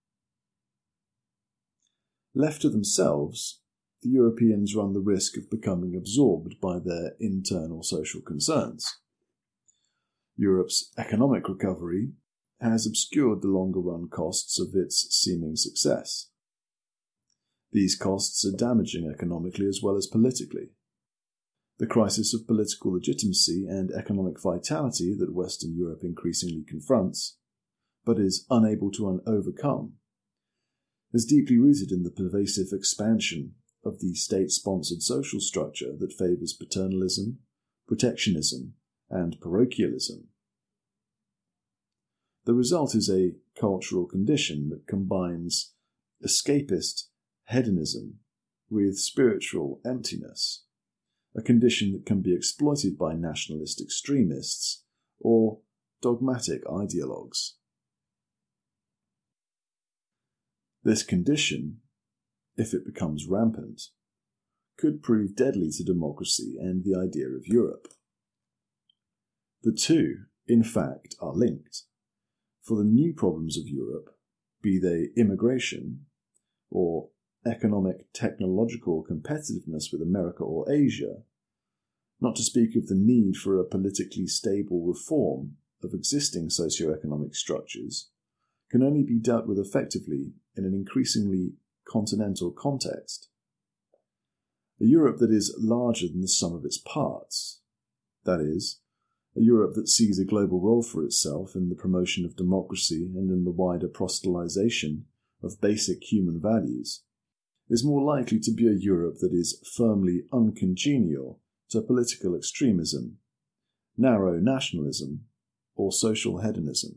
Left to themselves, the Europeans run the risk of becoming absorbed by their internal social concerns. Europe's economic recovery has obscured the longer-run costs of its seeming success. These costs are damaging economically as well as politically. The crisis of political legitimacy and economic vitality that Western Europe increasingly confronts, but is unable to overcome, is deeply rooted in the pervasive expansion of the state-sponsored social structure that favours paternalism, protectionism, and parochialism. The result is a cultural condition that combines escapist hedonism with spiritual emptiness, a condition that can be exploited by nationalist extremists or dogmatic ideologues. This condition, if it becomes rampant, could prove deadly to democracy and the idea of Europe. The two, in fact, are linked, for the new problems of Europe, be they immigration or economic technological competitiveness with America or Asia, not to speak of the need for a politically stable reform of existing socio-economic structures, can only be dealt with effectively in an increasingly continental context. A Europe that is larger than the sum of its parts, that is, a Europe that sees a global role for itself in the promotion of democracy and in the wider proselytization of basic human values, is more likely to be a Europe that is firmly uncongenial to political extremism, narrow nationalism, or social hedonism.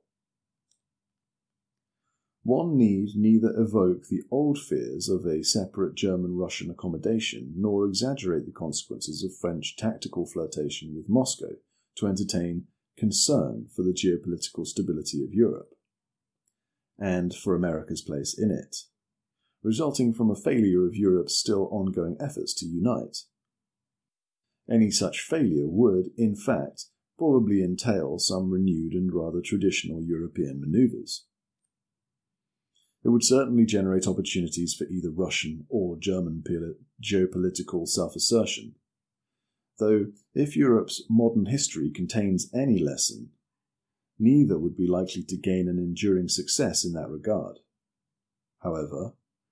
One need neither evoke the old fears of a separate German-Russian accommodation nor exaggerate the consequences of French tactical flirtation with Moscow to entertain concern for the geopolitical stability of Europe, and for America's place in it, resulting from a failure of Europe's still ongoing efforts to unite. Any such failure would, in fact, probably entail some renewed and rather traditional European manoeuvres. It would certainly generate opportunities for either Russian or German geopolitical self-assertion, though if Europe's modern history contains any lesson, neither would be likely to gain an enduring success in that regard. However,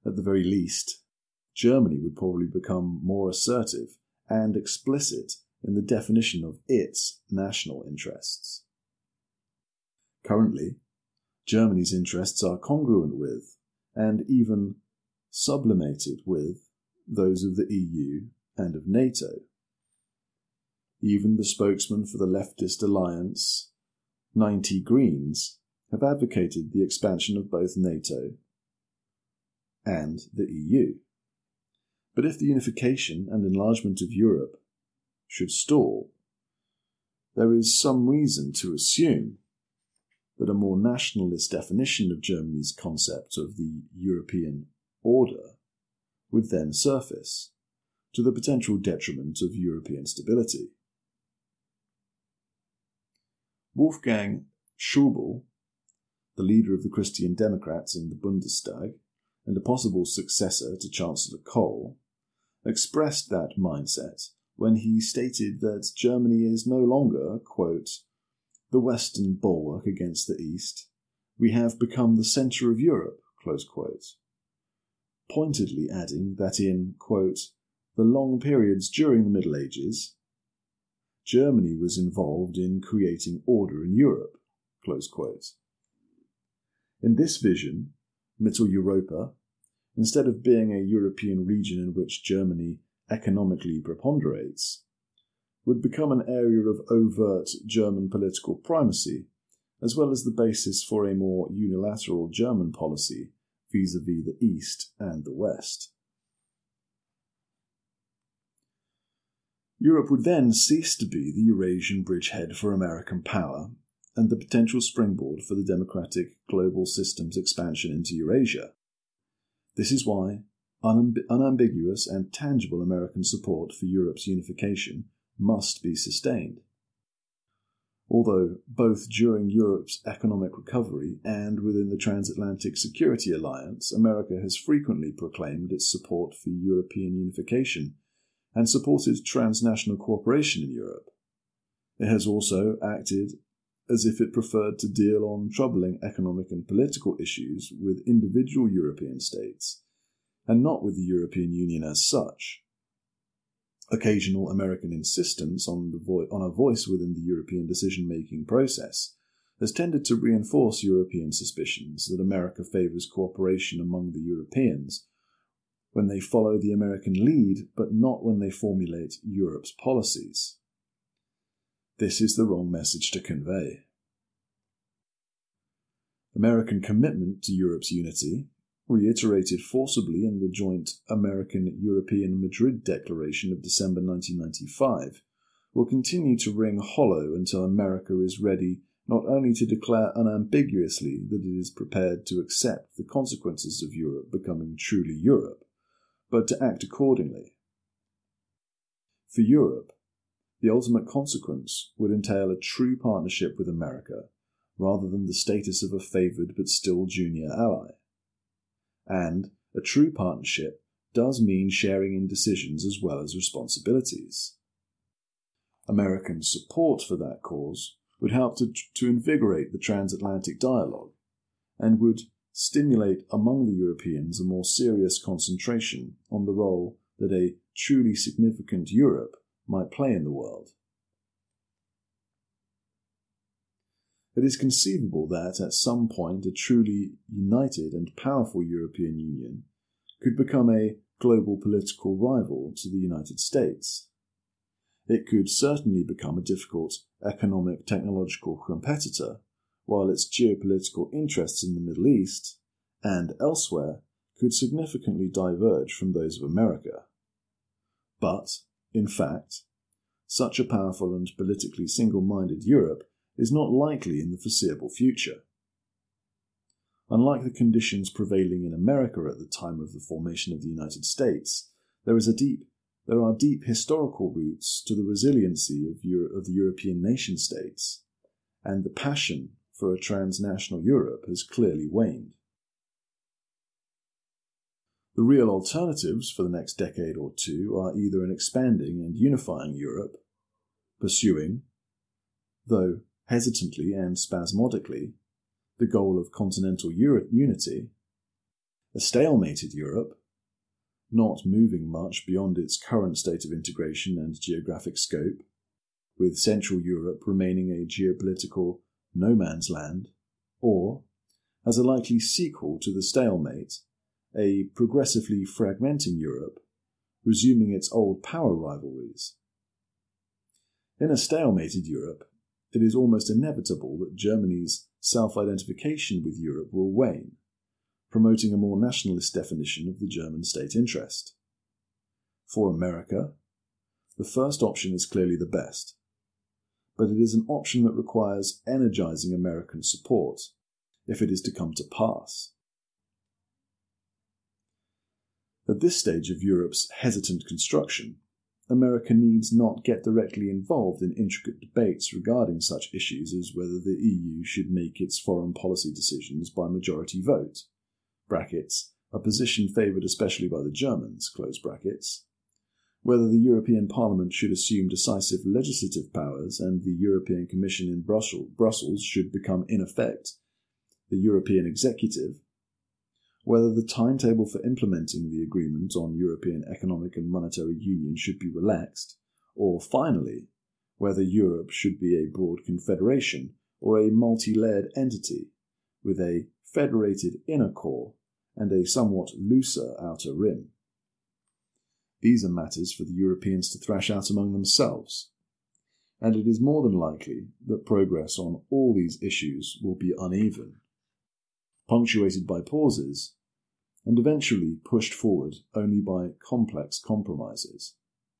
At the very least, Germany would probably become more assertive and explicit in the definition of its national interests. Currently, Germany's interests are congruent with, and even sublimated with, those of the EU and of NATO. Even the spokesman for the leftist alliance, 90 Greens, have advocated the expansion of both NATO and the EU. But if the unification and enlargement of Europe should stall, there is some reason to assume that a more nationalist definition of Germany's concept of the European order would then surface, to the potential detriment of European stability. Wolfgang Schäuble, the leader of the Christian Democrats in the Bundestag and a possible successor to Chancellor Kohl, expressed that mindset when he stated that Germany is no longer, quote, the Western bulwark against the East. We have become the centre of Europe, close quote, pointedly adding that in, quote, the long periods during the Middle Ages, Germany was involved in creating order in Europe, close quote. In this vision, Mitteleuropa, instead of being a European region in which Germany economically preponderates, would become an area of overt German political primacy, as well as the basis for a more unilateral German policy vis-à-vis the East and the West. Europe would then cease to be the Eurasian bridgehead for American power and the potential springboard for the democratic global system's expansion into Eurasia. This is why unambiguous and tangible American support for Europe's unification must be sustained. Although both during Europe's economic recovery and within the Transatlantic Security Alliance, America has frequently proclaimed its support for European unification and supported transnational cooperation in Europe, it has also acted as if it preferred to deal on troubling economic and political issues with individual European states, and not with the European Union as such. Occasional American insistence on a voice within the European decision-making process has tended to reinforce European suspicions that America favours cooperation among the Europeans when they follow the American lead, but not when they formulate Europe's policies. This is the wrong message to convey. American commitment to Europe's unity, reiterated forcibly in the joint American-European Madrid Declaration of December 1995, will continue to ring hollow until America is ready not only to declare unambiguously that it is prepared to accept the consequences of Europe becoming truly Europe, but to act accordingly. For Europe, the ultimate consequence would entail a true partnership with America, rather than the status of a favoured but still junior ally. And a true partnership does mean sharing in decisions as well as responsibilities. American support for that cause would help to invigorate the transatlantic dialogue, and would stimulate among the Europeans a more serious concentration on the role that a truly significant Europe might play in the world. It is conceivable that at some point a truly united and powerful European Union could become a global political rival to the United States. It could certainly become a difficult economic technological competitor, while its geopolitical interests in the Middle East and elsewhere could significantly diverge from those of America. But, in fact, such a powerful and politically single-minded Europe is not likely in the foreseeable future. Unlike the conditions prevailing in America at the time of the formation of the United States, there are deep historical roots to the resiliency of the European nation-states, and the passion for a transnational Europe has clearly waned. The real alternatives for the next decade or two are either an expanding and unifying Europe, pursuing, though hesitantly and spasmodically, the goal of continental unity, A stalemated Europe, not moving much beyond its current state of integration and geographic scope, with Central Europe remaining a geopolitical no man's land, or, as a likely sequel to the stalemate, a progressively fragmenting Europe, resuming its old power rivalries. In a stalemated Europe, it is almost inevitable that Germany's self-identification with Europe will wane, promoting a more nationalist definition of the German state interest. For America, the first option is clearly the best, but it is an option that requires energizing American support if it is to come to pass. At this stage of Europe's hesitant construction, America needs not get directly involved in intricate debates regarding such issues as whether the EU should make its foreign policy decisions by majority vote, brackets, a position favoured especially by the Germans, close brackets, whether the European Parliament should assume decisive legislative powers and the European Commission in Brussels should become, in effect, the European executive, whether the timetable for implementing the agreement on European Economic and Monetary Union should be relaxed, or, finally, whether Europe should be a broad confederation or a multi-layered entity with a federated inner core and a somewhat looser outer rim. These are matters for the Europeans to thrash out among themselves, and it is more than likely that progress on all these issues will be uneven, punctuated by pauses, and eventually pushed forward only by complex compromises.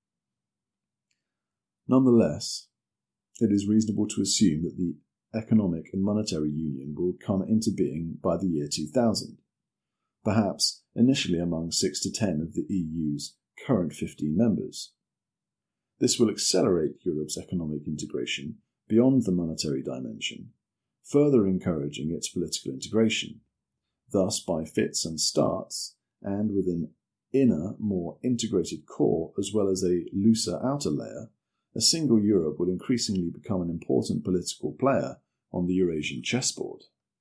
Nonetheless, it is reasonable to assume that the Economic and Monetary Union will come into being by the year 2000, perhaps initially among 6 to 10 of the EU's current 15 members. This will accelerate Europe's economic integration beyond the monetary dimension, further encouraging its political integration. Thus, by fits and starts, and with an inner, more integrated core as well as a looser outer layer, a single Europe will increasingly become an important political player on the Eurasian chessboard.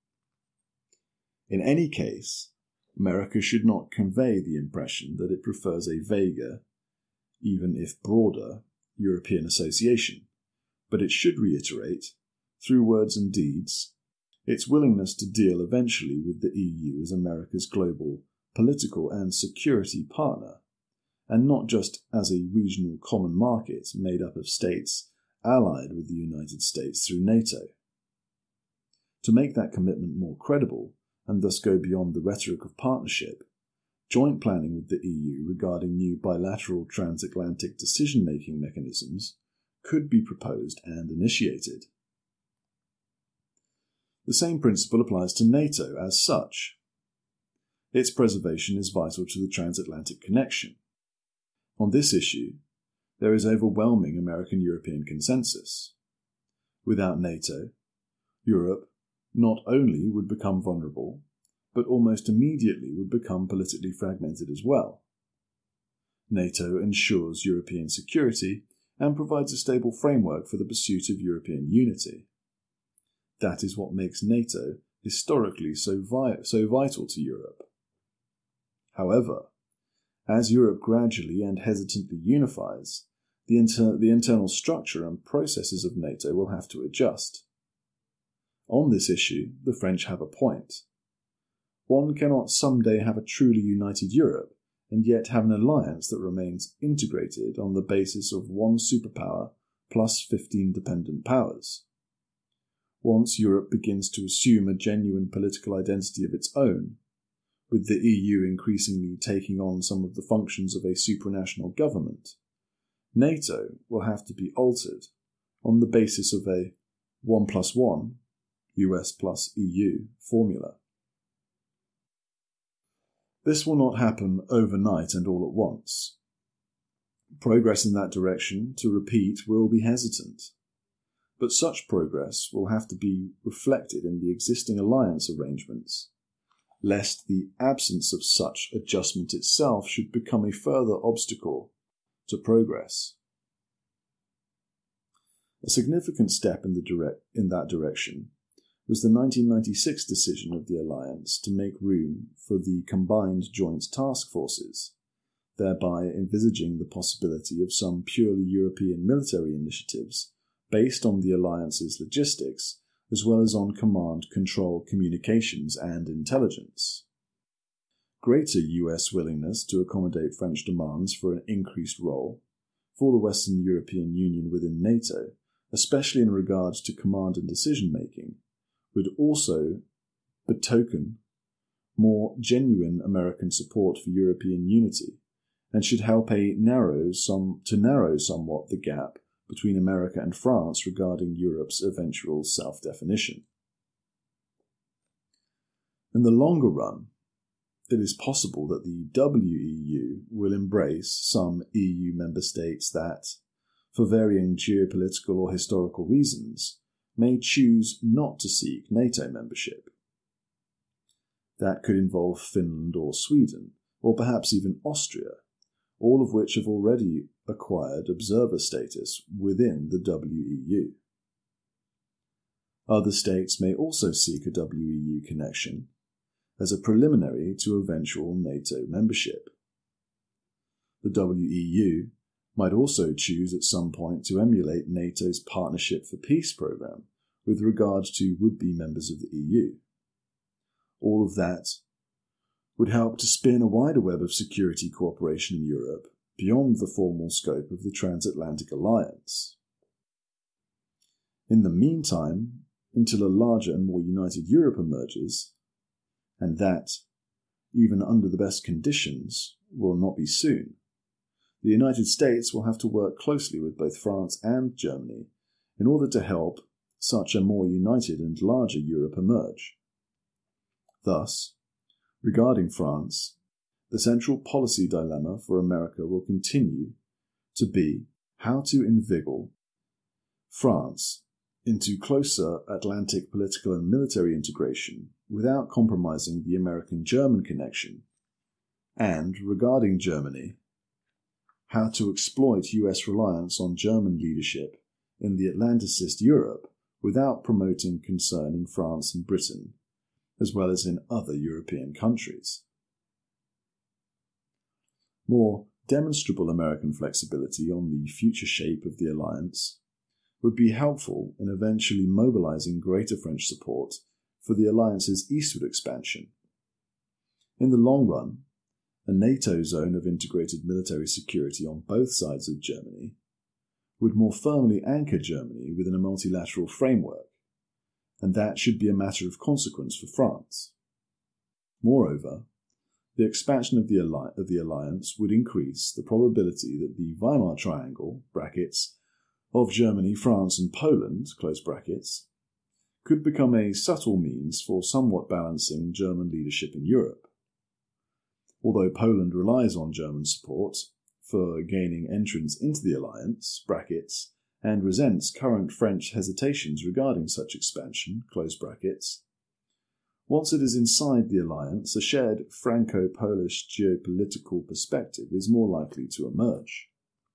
In any case, America should not convey the impression that it prefers a vaguer, even if broader, European association, but it should reiterate, through words and deeds, its willingness to deal eventually with the EU as America's global political and security partner, and not just as a regional common market made up of states allied with the United States through NATO. To make that commitment more credible, and thus go beyond the rhetoric of partnership, joint planning with the EU regarding new bilateral transatlantic decision-making mechanisms could be proposed and initiated. The same principle applies to NATO as such. Its preservation is vital to the transatlantic connection. On this issue, there is overwhelming American-European consensus. Without NATO, Europe not only would become vulnerable, but almost immediately would become politically fragmented as well. NATO ensures European security and provides a stable framework for the pursuit of European unity. That is what makes NATO historically so vital to Europe. However, as Europe gradually and hesitantly unifies, the internal structure and processes of NATO will have to adjust. On this issue, the French have a point. One cannot someday have a truly united Europe and yet have an alliance that remains integrated on the basis of one superpower plus 15 dependent powers. Once Europe begins to assume a genuine political identity of its own, with the EU increasingly taking on some of the functions of a supranational government, NATO will have to be altered on the basis of a 1+1, US plus EU, formula. This will not happen overnight and all at once. Progress in that direction, to repeat, will be hesitant. But such progress will have to be reflected in the existing alliance arrangements, lest the absence of such adjustment itself should become a further obstacle to progress. A significant step in that direction was the 1996 decision of the alliance to make room for the Combined Joint Task Forces, thereby envisaging the possibility of some purely European military initiatives based on the alliance's logistics as well as on command, control, communications and intelligence. Greater US willingness to accommodate French demands for an increased role for the Western European Union within NATO, especially in regards to command and decision-making, would also betoken more genuine American support for European unity and should help narrow somewhat the gap between America and France regarding Europe's eventual self-definition. In the longer run, it is possible that the WEU will embrace some EU member states that, for varying geopolitical or historical reasons, may choose not to seek NATO membership. That could involve Finland or Sweden, or perhaps even Austria, all of which have already acquired observer status within the WEU. Other states may also seek a WEU connection as a preliminary to eventual NATO membership. The WEU might also choose at some point to emulate NATO's Partnership for Peace program with regard to would-be members of the EU. All of that would help to spin a wider web of security cooperation in Europe beyond the formal scope of the transatlantic alliance. In the meantime, until a larger and more united Europe emerges, and that, even under the best conditions, will not be soon, the United States will have to work closely with both France and Germany in order to help such a more united and larger Europe emerge. Thus, regarding France, the central policy dilemma for America will continue to be how to inveigle France into closer Atlantic political and military integration without compromising the American-German connection, and, regarding Germany, how to exploit US reliance on German leadership in the Atlanticist Europe without promoting concern in France and Britain, as well as in other European countries. More demonstrable American flexibility on the future shape of the alliance would be helpful in eventually mobilizing greater French support for the alliance's eastward expansion. In the long run, a NATO zone of integrated military security on both sides of Germany would more firmly anchor Germany within a multilateral framework, and that should be a matter of consequence for France. Moreover, the expansion of the alliance would increase the probability that the Weimar Triangle of Germany, France, and Poland could become a subtle means for somewhat balancing German leadership in Europe. Although Poland relies on German support for gaining entrance into the alliance and resents current French hesitations regarding such expansion once it is inside the alliance, a shared Franco-Polish geopolitical perspective is more likely to emerge.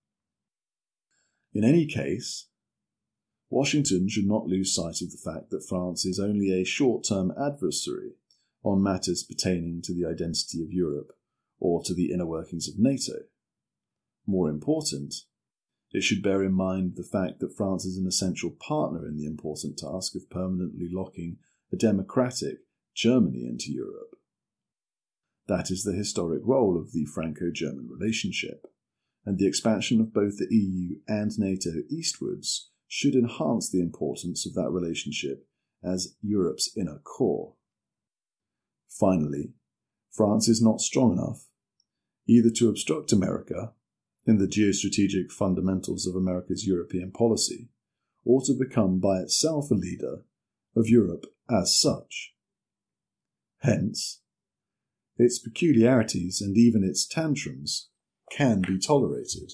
In any case, Washington should not lose sight of the fact that France is only a short-term adversary on matters pertaining to the identity of Europe or to the inner workings of NATO. More important, it should bear in mind the fact that France is an essential partner in the important task of permanently locking a democratic Germany into Europe. That is the historic role of the Franco-German relationship, and the expansion of both the EU and NATO eastwards should enhance the importance of that relationship as Europe's inner core. Finally, France is not strong enough either to obstruct America in the geostrategic fundamentals of America's European policy, or to become by itself a leader of Europe as such. Hence, its peculiarities and even its tantrums can be tolerated.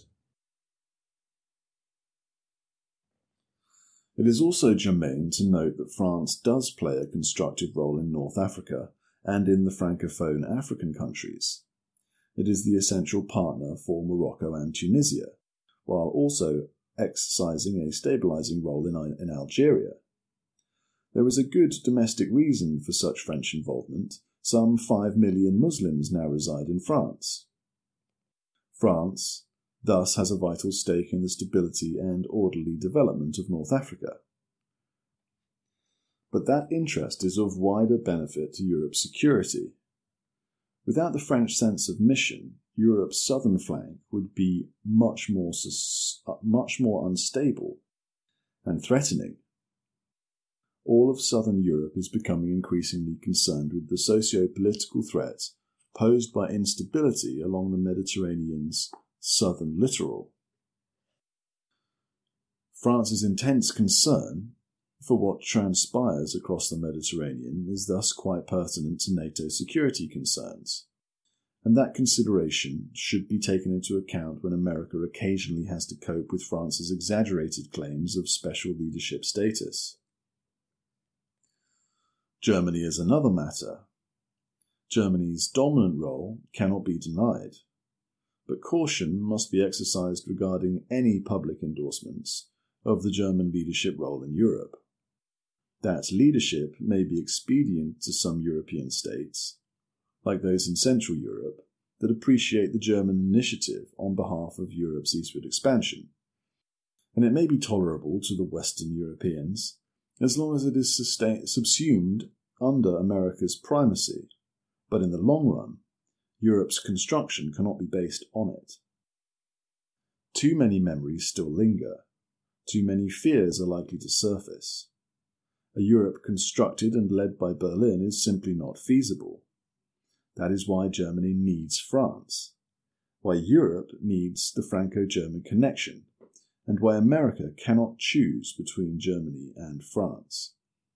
It is also germane to note that France does play a constructive role in North Africa and in the Francophone African countries. It is the essential partner for Morocco and Tunisia, while also exercising a stabilizing role in Algeria. There is a good domestic reason for such French involvement. Some 5 million Muslims now reside in France. France thus has a vital stake in the stability and orderly development of North Africa. But that interest is of wider benefit to Europe's security. Without the French sense of mission, Europe's southern flank would be much more unstable and threatening. All of southern Europe is becoming increasingly concerned with the socio-political threat posed by instability along the Mediterranean's southern littoral. France's intense concern for what transpires across the Mediterranean is thus quite pertinent to NATO's security concerns, and that consideration should be taken into account when America occasionally has to cope with France's exaggerated claims of special leadership status. Germany is another matter. Germany's dominant role cannot be denied, but caution must be exercised regarding any public endorsements of the German leadership role in Europe. That leadership may be expedient to some European states, like those in Central Europe, that appreciate the German initiative on behalf of Europe's eastward expansion, and it may be tolerable to the Western Europeans as long as it is subsumed under America's primacy, but in the long run, Europe's construction cannot be based on it. Too many memories still linger, too many fears are likely to surface. A Europe constructed and led by Berlin is simply not feasible. That is why Germany needs France, why Europe needs the Franco-German connection, and why America cannot choose between Germany and France.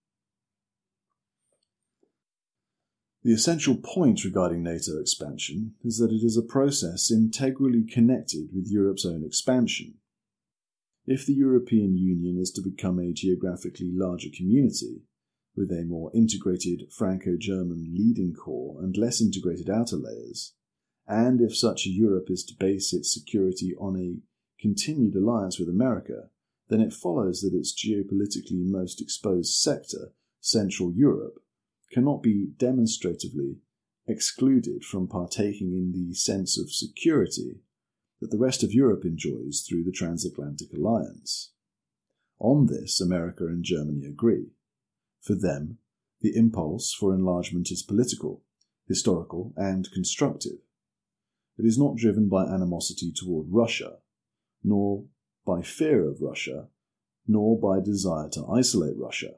The essential point regarding NATO expansion is that it is a process integrally connected with Europe's own expansion. If the European Union is to become a geographically larger community, with a more integrated Franco-German leading core and less integrated outer layers, and if such a Europe is to base its security on a continued alliance with America, then it follows that its geopolitically most exposed sector, Central Europe, cannot be demonstratively excluded from partaking in the sense of security that the rest of Europe enjoys through the transatlantic alliance. On this, America and Germany agree. For them, the impulse for enlargement is political, historical, and constructive. It is not driven by animosity toward Russia, nor by fear of Russia, nor by desire to isolate Russia.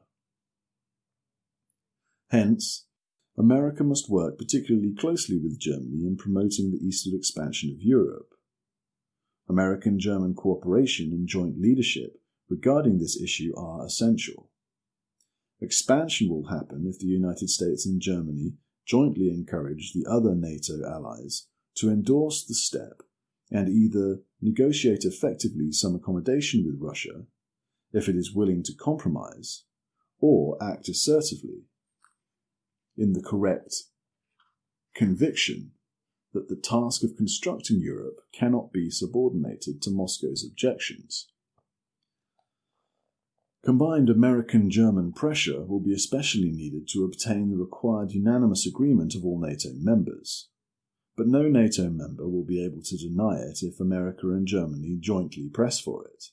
Hence, America must work particularly closely with Germany in promoting the eastward expansion of Europe. American-German cooperation and joint leadership regarding this issue are essential. Expansion will happen if the United States and Germany jointly encourage the other NATO allies to endorse the step and either negotiate effectively some accommodation with Russia, if it is willing to compromise, or act assertively, in the correct conviction that the task of constructing Europe cannot be subordinated to Moscow's objections. Combined American-German pressure will be especially needed to obtain the required unanimous agreement of all NATO members, but no NATO member will be able to deny it if America and Germany jointly press for it.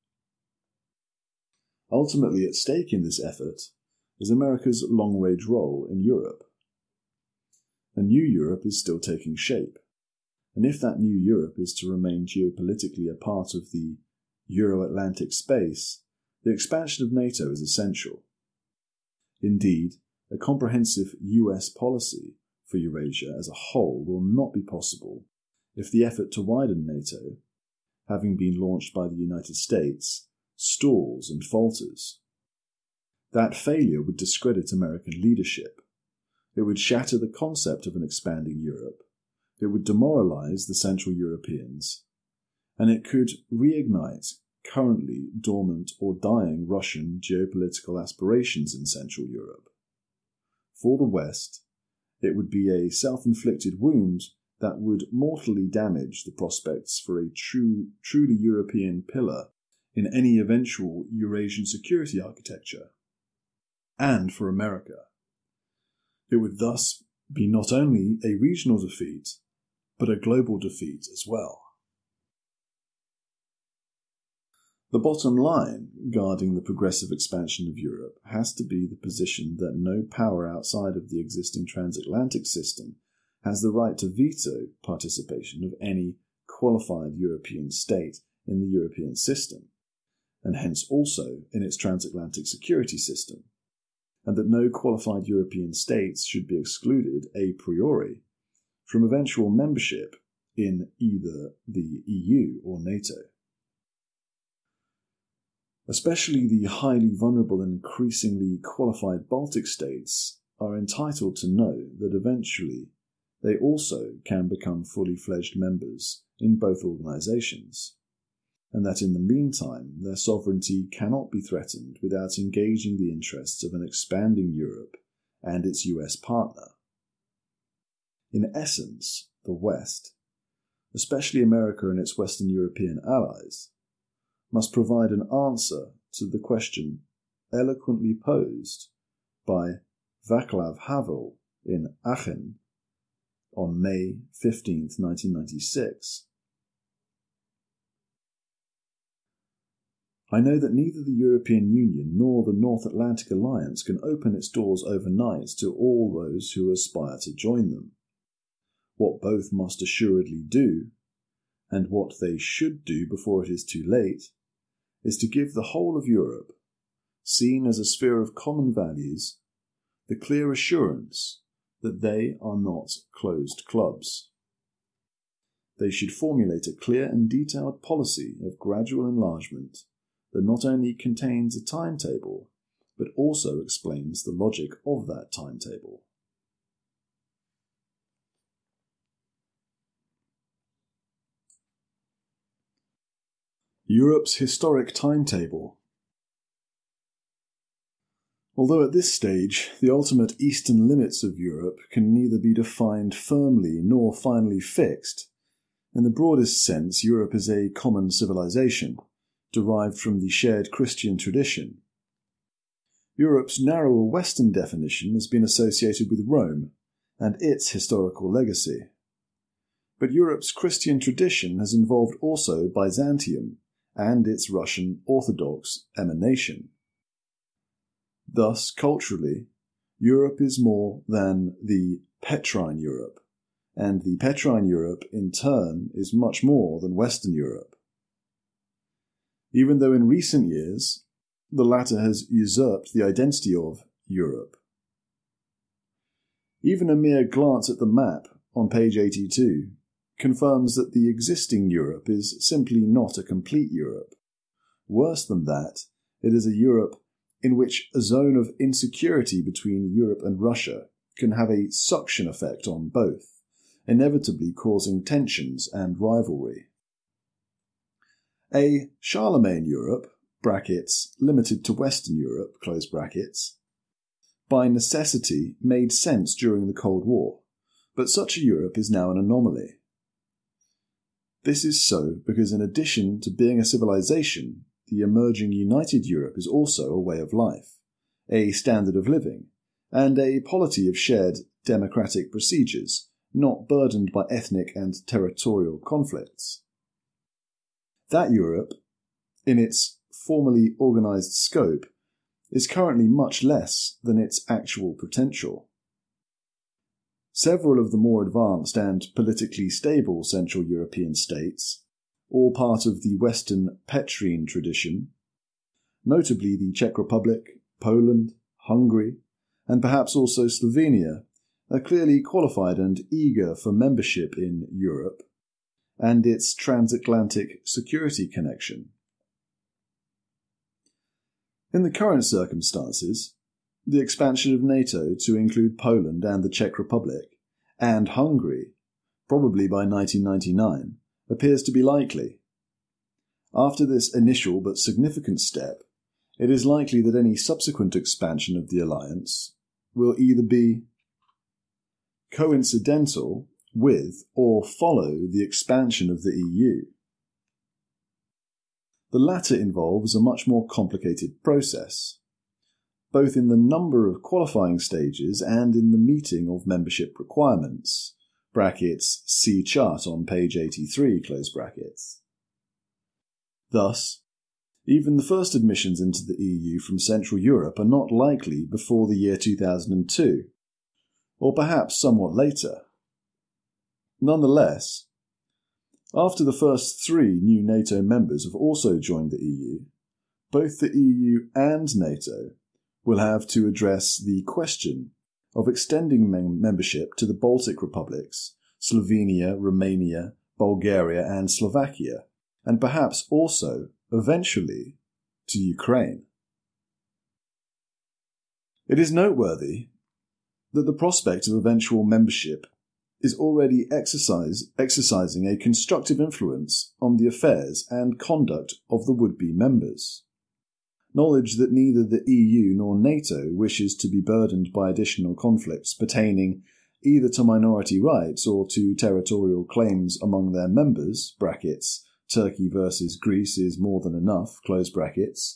Ultimately at stake in this effort is America's long-range role in Europe. A new Europe is still taking shape, and if that new Europe is to remain geopolitically a part of the Euro-Atlantic space, the expansion of NATO is essential. Indeed, a comprehensive US policy for Eurasia as a whole will not be possible if the effort to widen NATO, having been launched by the United States, stalls and falters. That failure would discredit American leadership. It would shatter the concept of an expanding Europe. It would demoralize the Central Europeans, and it could reignite currently dormant or dying Russian geopolitical aspirations in Central Europe. For the West, it would be a self-inflicted wound that would mortally damage the prospects for a truly European pillar in any eventual Eurasian security architecture. and for America. It would thus be not only a regional defeat, but a global defeat as well. The bottom line guarding the progressive expansion of Europe has to be the position that no power outside of the existing transatlantic system has the right to veto participation of any qualified European state in the European system, and hence also in its transatlantic security system, and that no qualified European states should be excluded a priori from eventual membership in either the EU or NATO. Especially the highly vulnerable and increasingly qualified Baltic states are entitled to know that eventually they also can become fully fledged members in both organisations, and that in the meantime their sovereignty cannot be threatened without engaging the interests of an expanding Europe and its US partner. In essence, the West, especially America and its Western European allies, must provide an answer to the question eloquently posed by Václav Havel in Aachen on May 15, 1996. I know that neither the European Union nor the North Atlantic Alliance can open its doors overnight to all those who aspire to join them. What both must assuredly do, and what they should do before it is too late, is to give the whole of Europe, seen as a sphere of common values, the clear assurance that they are not closed clubs. They should formulate a clear and detailed policy of gradual enlargement that not only contains a timetable, but also explains the logic of that timetable. Europe's historic timetable. Although at this stage the ultimate eastern limits of Europe can neither be defined firmly nor finally fixed, in the broadest sense Europe is a common civilization, derived from the shared Christian tradition. Europe's narrower Western definition has been associated with Rome and its historical legacy. But Europe's Christian tradition has involved also Byzantium and its Russian Orthodox emanation. Thus, culturally, Europe is more than the Petrine Europe, and the Petrine Europe, in turn, is much more than Western Europe. Even though in recent years, the latter has usurped the identity of Europe. Even a mere glance at the map on page 82 confirms that the existing Europe is simply not a complete Europe. Worse than that, it is a Europe in which a zone of insecurity between Europe and Russia can have a suction effect on both, inevitably causing tensions and rivalry. A Charlemagne Europe, brackets, limited to Western Europe, close brackets, by necessity made sense during the Cold War, but such a Europe is now an anomaly. This is so because in addition to being a civilization, the emerging united Europe is also a way of life, a standard of living, and a polity of shared democratic procedures, not burdened by ethnic and territorial conflicts. That Europe, in its formally organized scope, is currently much less than its actual potential. Several of the more advanced and politically stable Central European states, all part of the Western Petrine tradition, notably the Czech Republic, Poland, Hungary, and perhaps also Slovenia, are clearly qualified and eager for membership in Europe and its transatlantic security connection. In the current circumstances, the expansion of NATO to include Poland and the Czech Republic, and Hungary, probably by 1999, appears to be likely. After this initial but significant step, it is likely that any subsequent expansion of the alliance will either be coincidental with or follow the expansion of the EU. The latter involves a much more complicated process. both in the number of qualifying stages and in the meeting of membership requirements. Brackets, see chart on page 83, close brackets. Thus, even the first admissions into the EU from Central Europe are not likely before the year 2002, or perhaps somewhat later. Nonetheless, after the first 3 new NATO members have also joined the EU, both the EU and NATO will have to address the question of extending membership to the Baltic republics, Slovenia, Romania, Bulgaria and Slovakia, and perhaps also, eventually, to Ukraine. It is noteworthy that the prospect of eventual membership is already exercising a constructive influence on the affairs and conduct of the would-be members. Knowledge that neither the EU nor NATO wishes to be burdened by additional conflicts pertaining either to minority rights or to territorial claims among their members, brackets, Turkey versus Greece is more than enough, close brackets,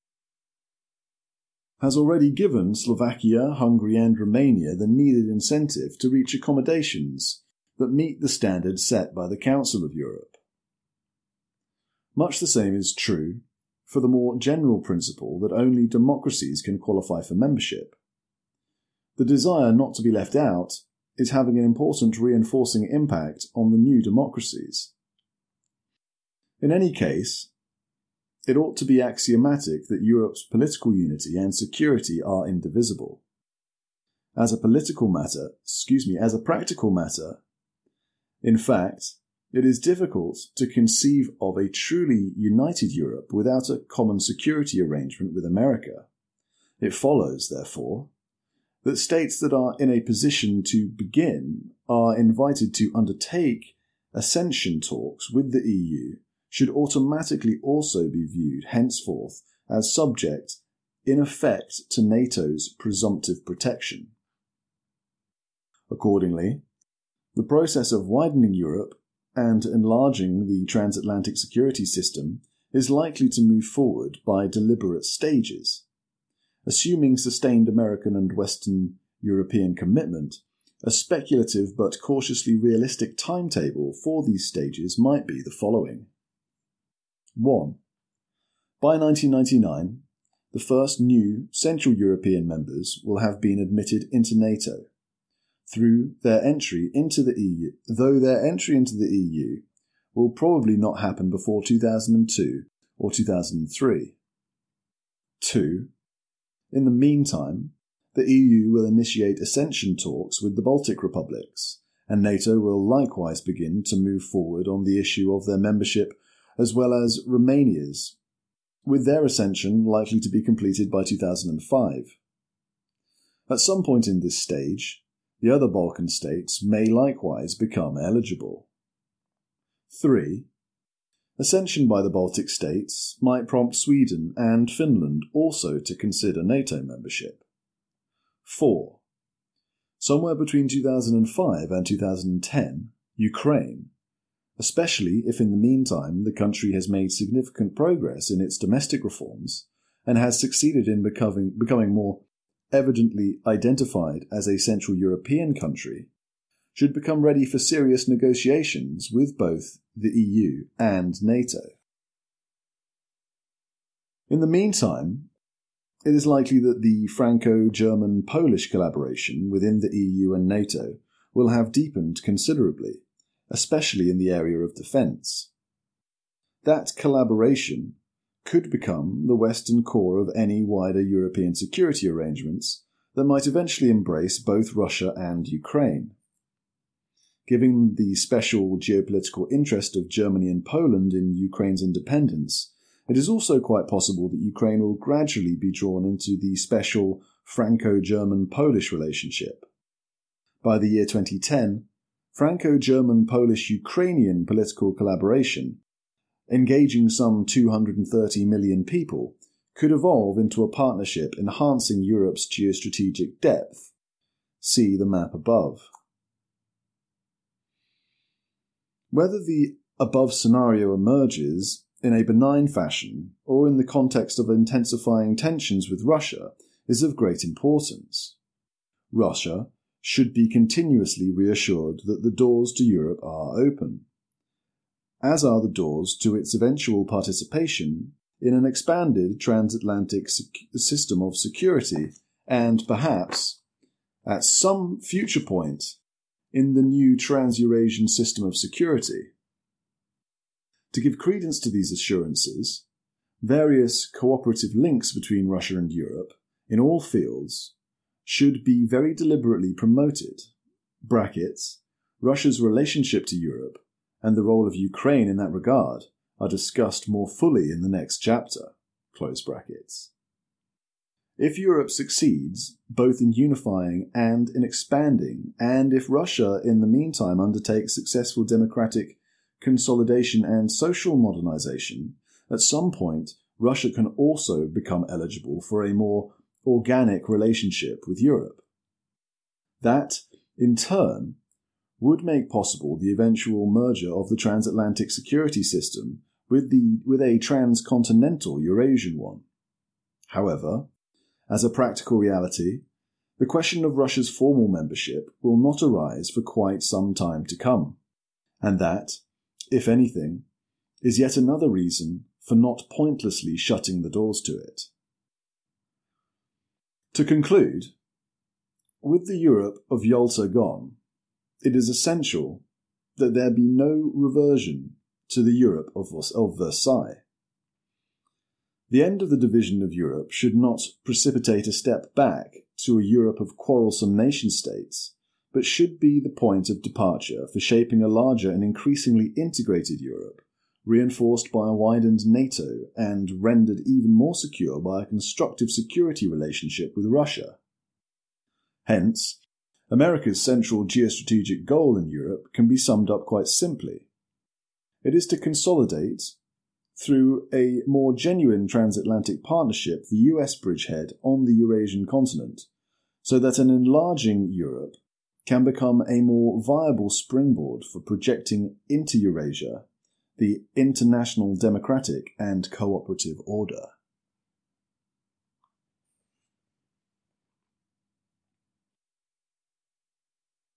has already given Slovakia, Hungary and Romania the needed incentive to reach accommodations that meet the standards set by the Council of Europe. Much the same is true for the more general principle that only democracies can qualify for membership. The desire not to be left out is having an important reinforcing impact on the new democracies. In any case, it ought to be axiomatic that Europe's political unity and security are indivisible. As a practical matter, in fact, it is difficult to conceive of a truly united Europe without a common security arrangement with America. It follows, therefore, that states that are in a position to begin are invited to undertake accession talks with the EU should automatically also be viewed henceforth as subject, in effect, to NATO's presumptive protection. Accordingly, the process of widening Europe and enlarging the transatlantic security system is likely to move forward by deliberate stages. Assuming sustained American and Western European commitment, a speculative but cautiously realistic timetable for these stages might be the following. 1. By 1999, the first new Central European members will have been admitted into NATO. Though their entry into the EU will probably not happen before 2002 or 2003. 2. In the meantime, the EU will initiate accession talks with the Baltic republics, and NATO will likewise begin to move forward on the issue of their membership as well as Romania's, with their accession likely to be completed by 2005. At some point in this stage, the other Balkan states may likewise become eligible. 3. Accession by the Baltic states might prompt Sweden and Finland also to consider NATO membership. 4. Somewhere between 2005 and 2010, Ukraine, especially if in the meantime the country has made significant progress in its domestic reforms and has succeeded in becoming more evidently identified as a Central European country, should become ready for serious negotiations with both the EU and NATO. In the meantime, it is likely that the Franco-German-Polish collaboration within the EU and NATO will have deepened considerably, especially in the area of defence. That collaboration could become the western core of any wider European security arrangements that might eventually embrace both Russia and Ukraine. Given the special geopolitical interest of Germany and Poland in Ukraine's independence, it is also quite possible that Ukraine will gradually be drawn into the special Franco-German-Polish relationship. By the year 2010, Franco-German-Polish-Ukrainian political collaboration, engaging some 230 million people, could evolve into a partnership enhancing Europe's geostrategic depth. See the map above. Whether the above scenario emerges in a benign fashion or in the context of intensifying tensions with Russia is of great importance. Russia should be continuously reassured that the doors to Europe are open, as are the doors to its eventual participation in an expanded transatlantic system of security and perhaps, at some future point, in the new Trans-Eurasian system of security. To give credence to these assurances, various cooperative links between Russia and Europe, in all fields, should be very deliberately promoted. Russia's relationship to Europe and the role of Ukraine in that regard are discussed more fully in the next chapter. If Europe succeeds, both in unifying and in expanding, and if Russia in the meantime undertakes successful democratic consolidation and social modernization, at some point Russia can also become eligible for a more organic relationship with Europe. That, in turn, would make possible the eventual merger of the transatlantic security system with a transcontinental Eurasian one. However, as a practical reality, the question of Russia's formal membership will not arise for quite some time to come, and that, if anything, is yet another reason for not pointlessly shutting the doors to it. To conclude, with the Europe of Yalta gone, it is essential that there be no reversion to the Europe of Versailles. The end of the division of Europe should not precipitate a step back to a Europe of quarrelsome nation-states, but should be the point of departure for shaping a larger and increasingly integrated Europe, reinforced by a widened NATO and rendered even more secure by a constructive security relationship with Russia. Hence, America's central geostrategic goal in Europe can be summed up quite simply. It is to consolidate, through a more genuine transatlantic partnership, the US bridgehead on the Eurasian continent, so that an enlarging Europe can become a more viable springboard for projecting into Eurasia the international democratic and cooperative order.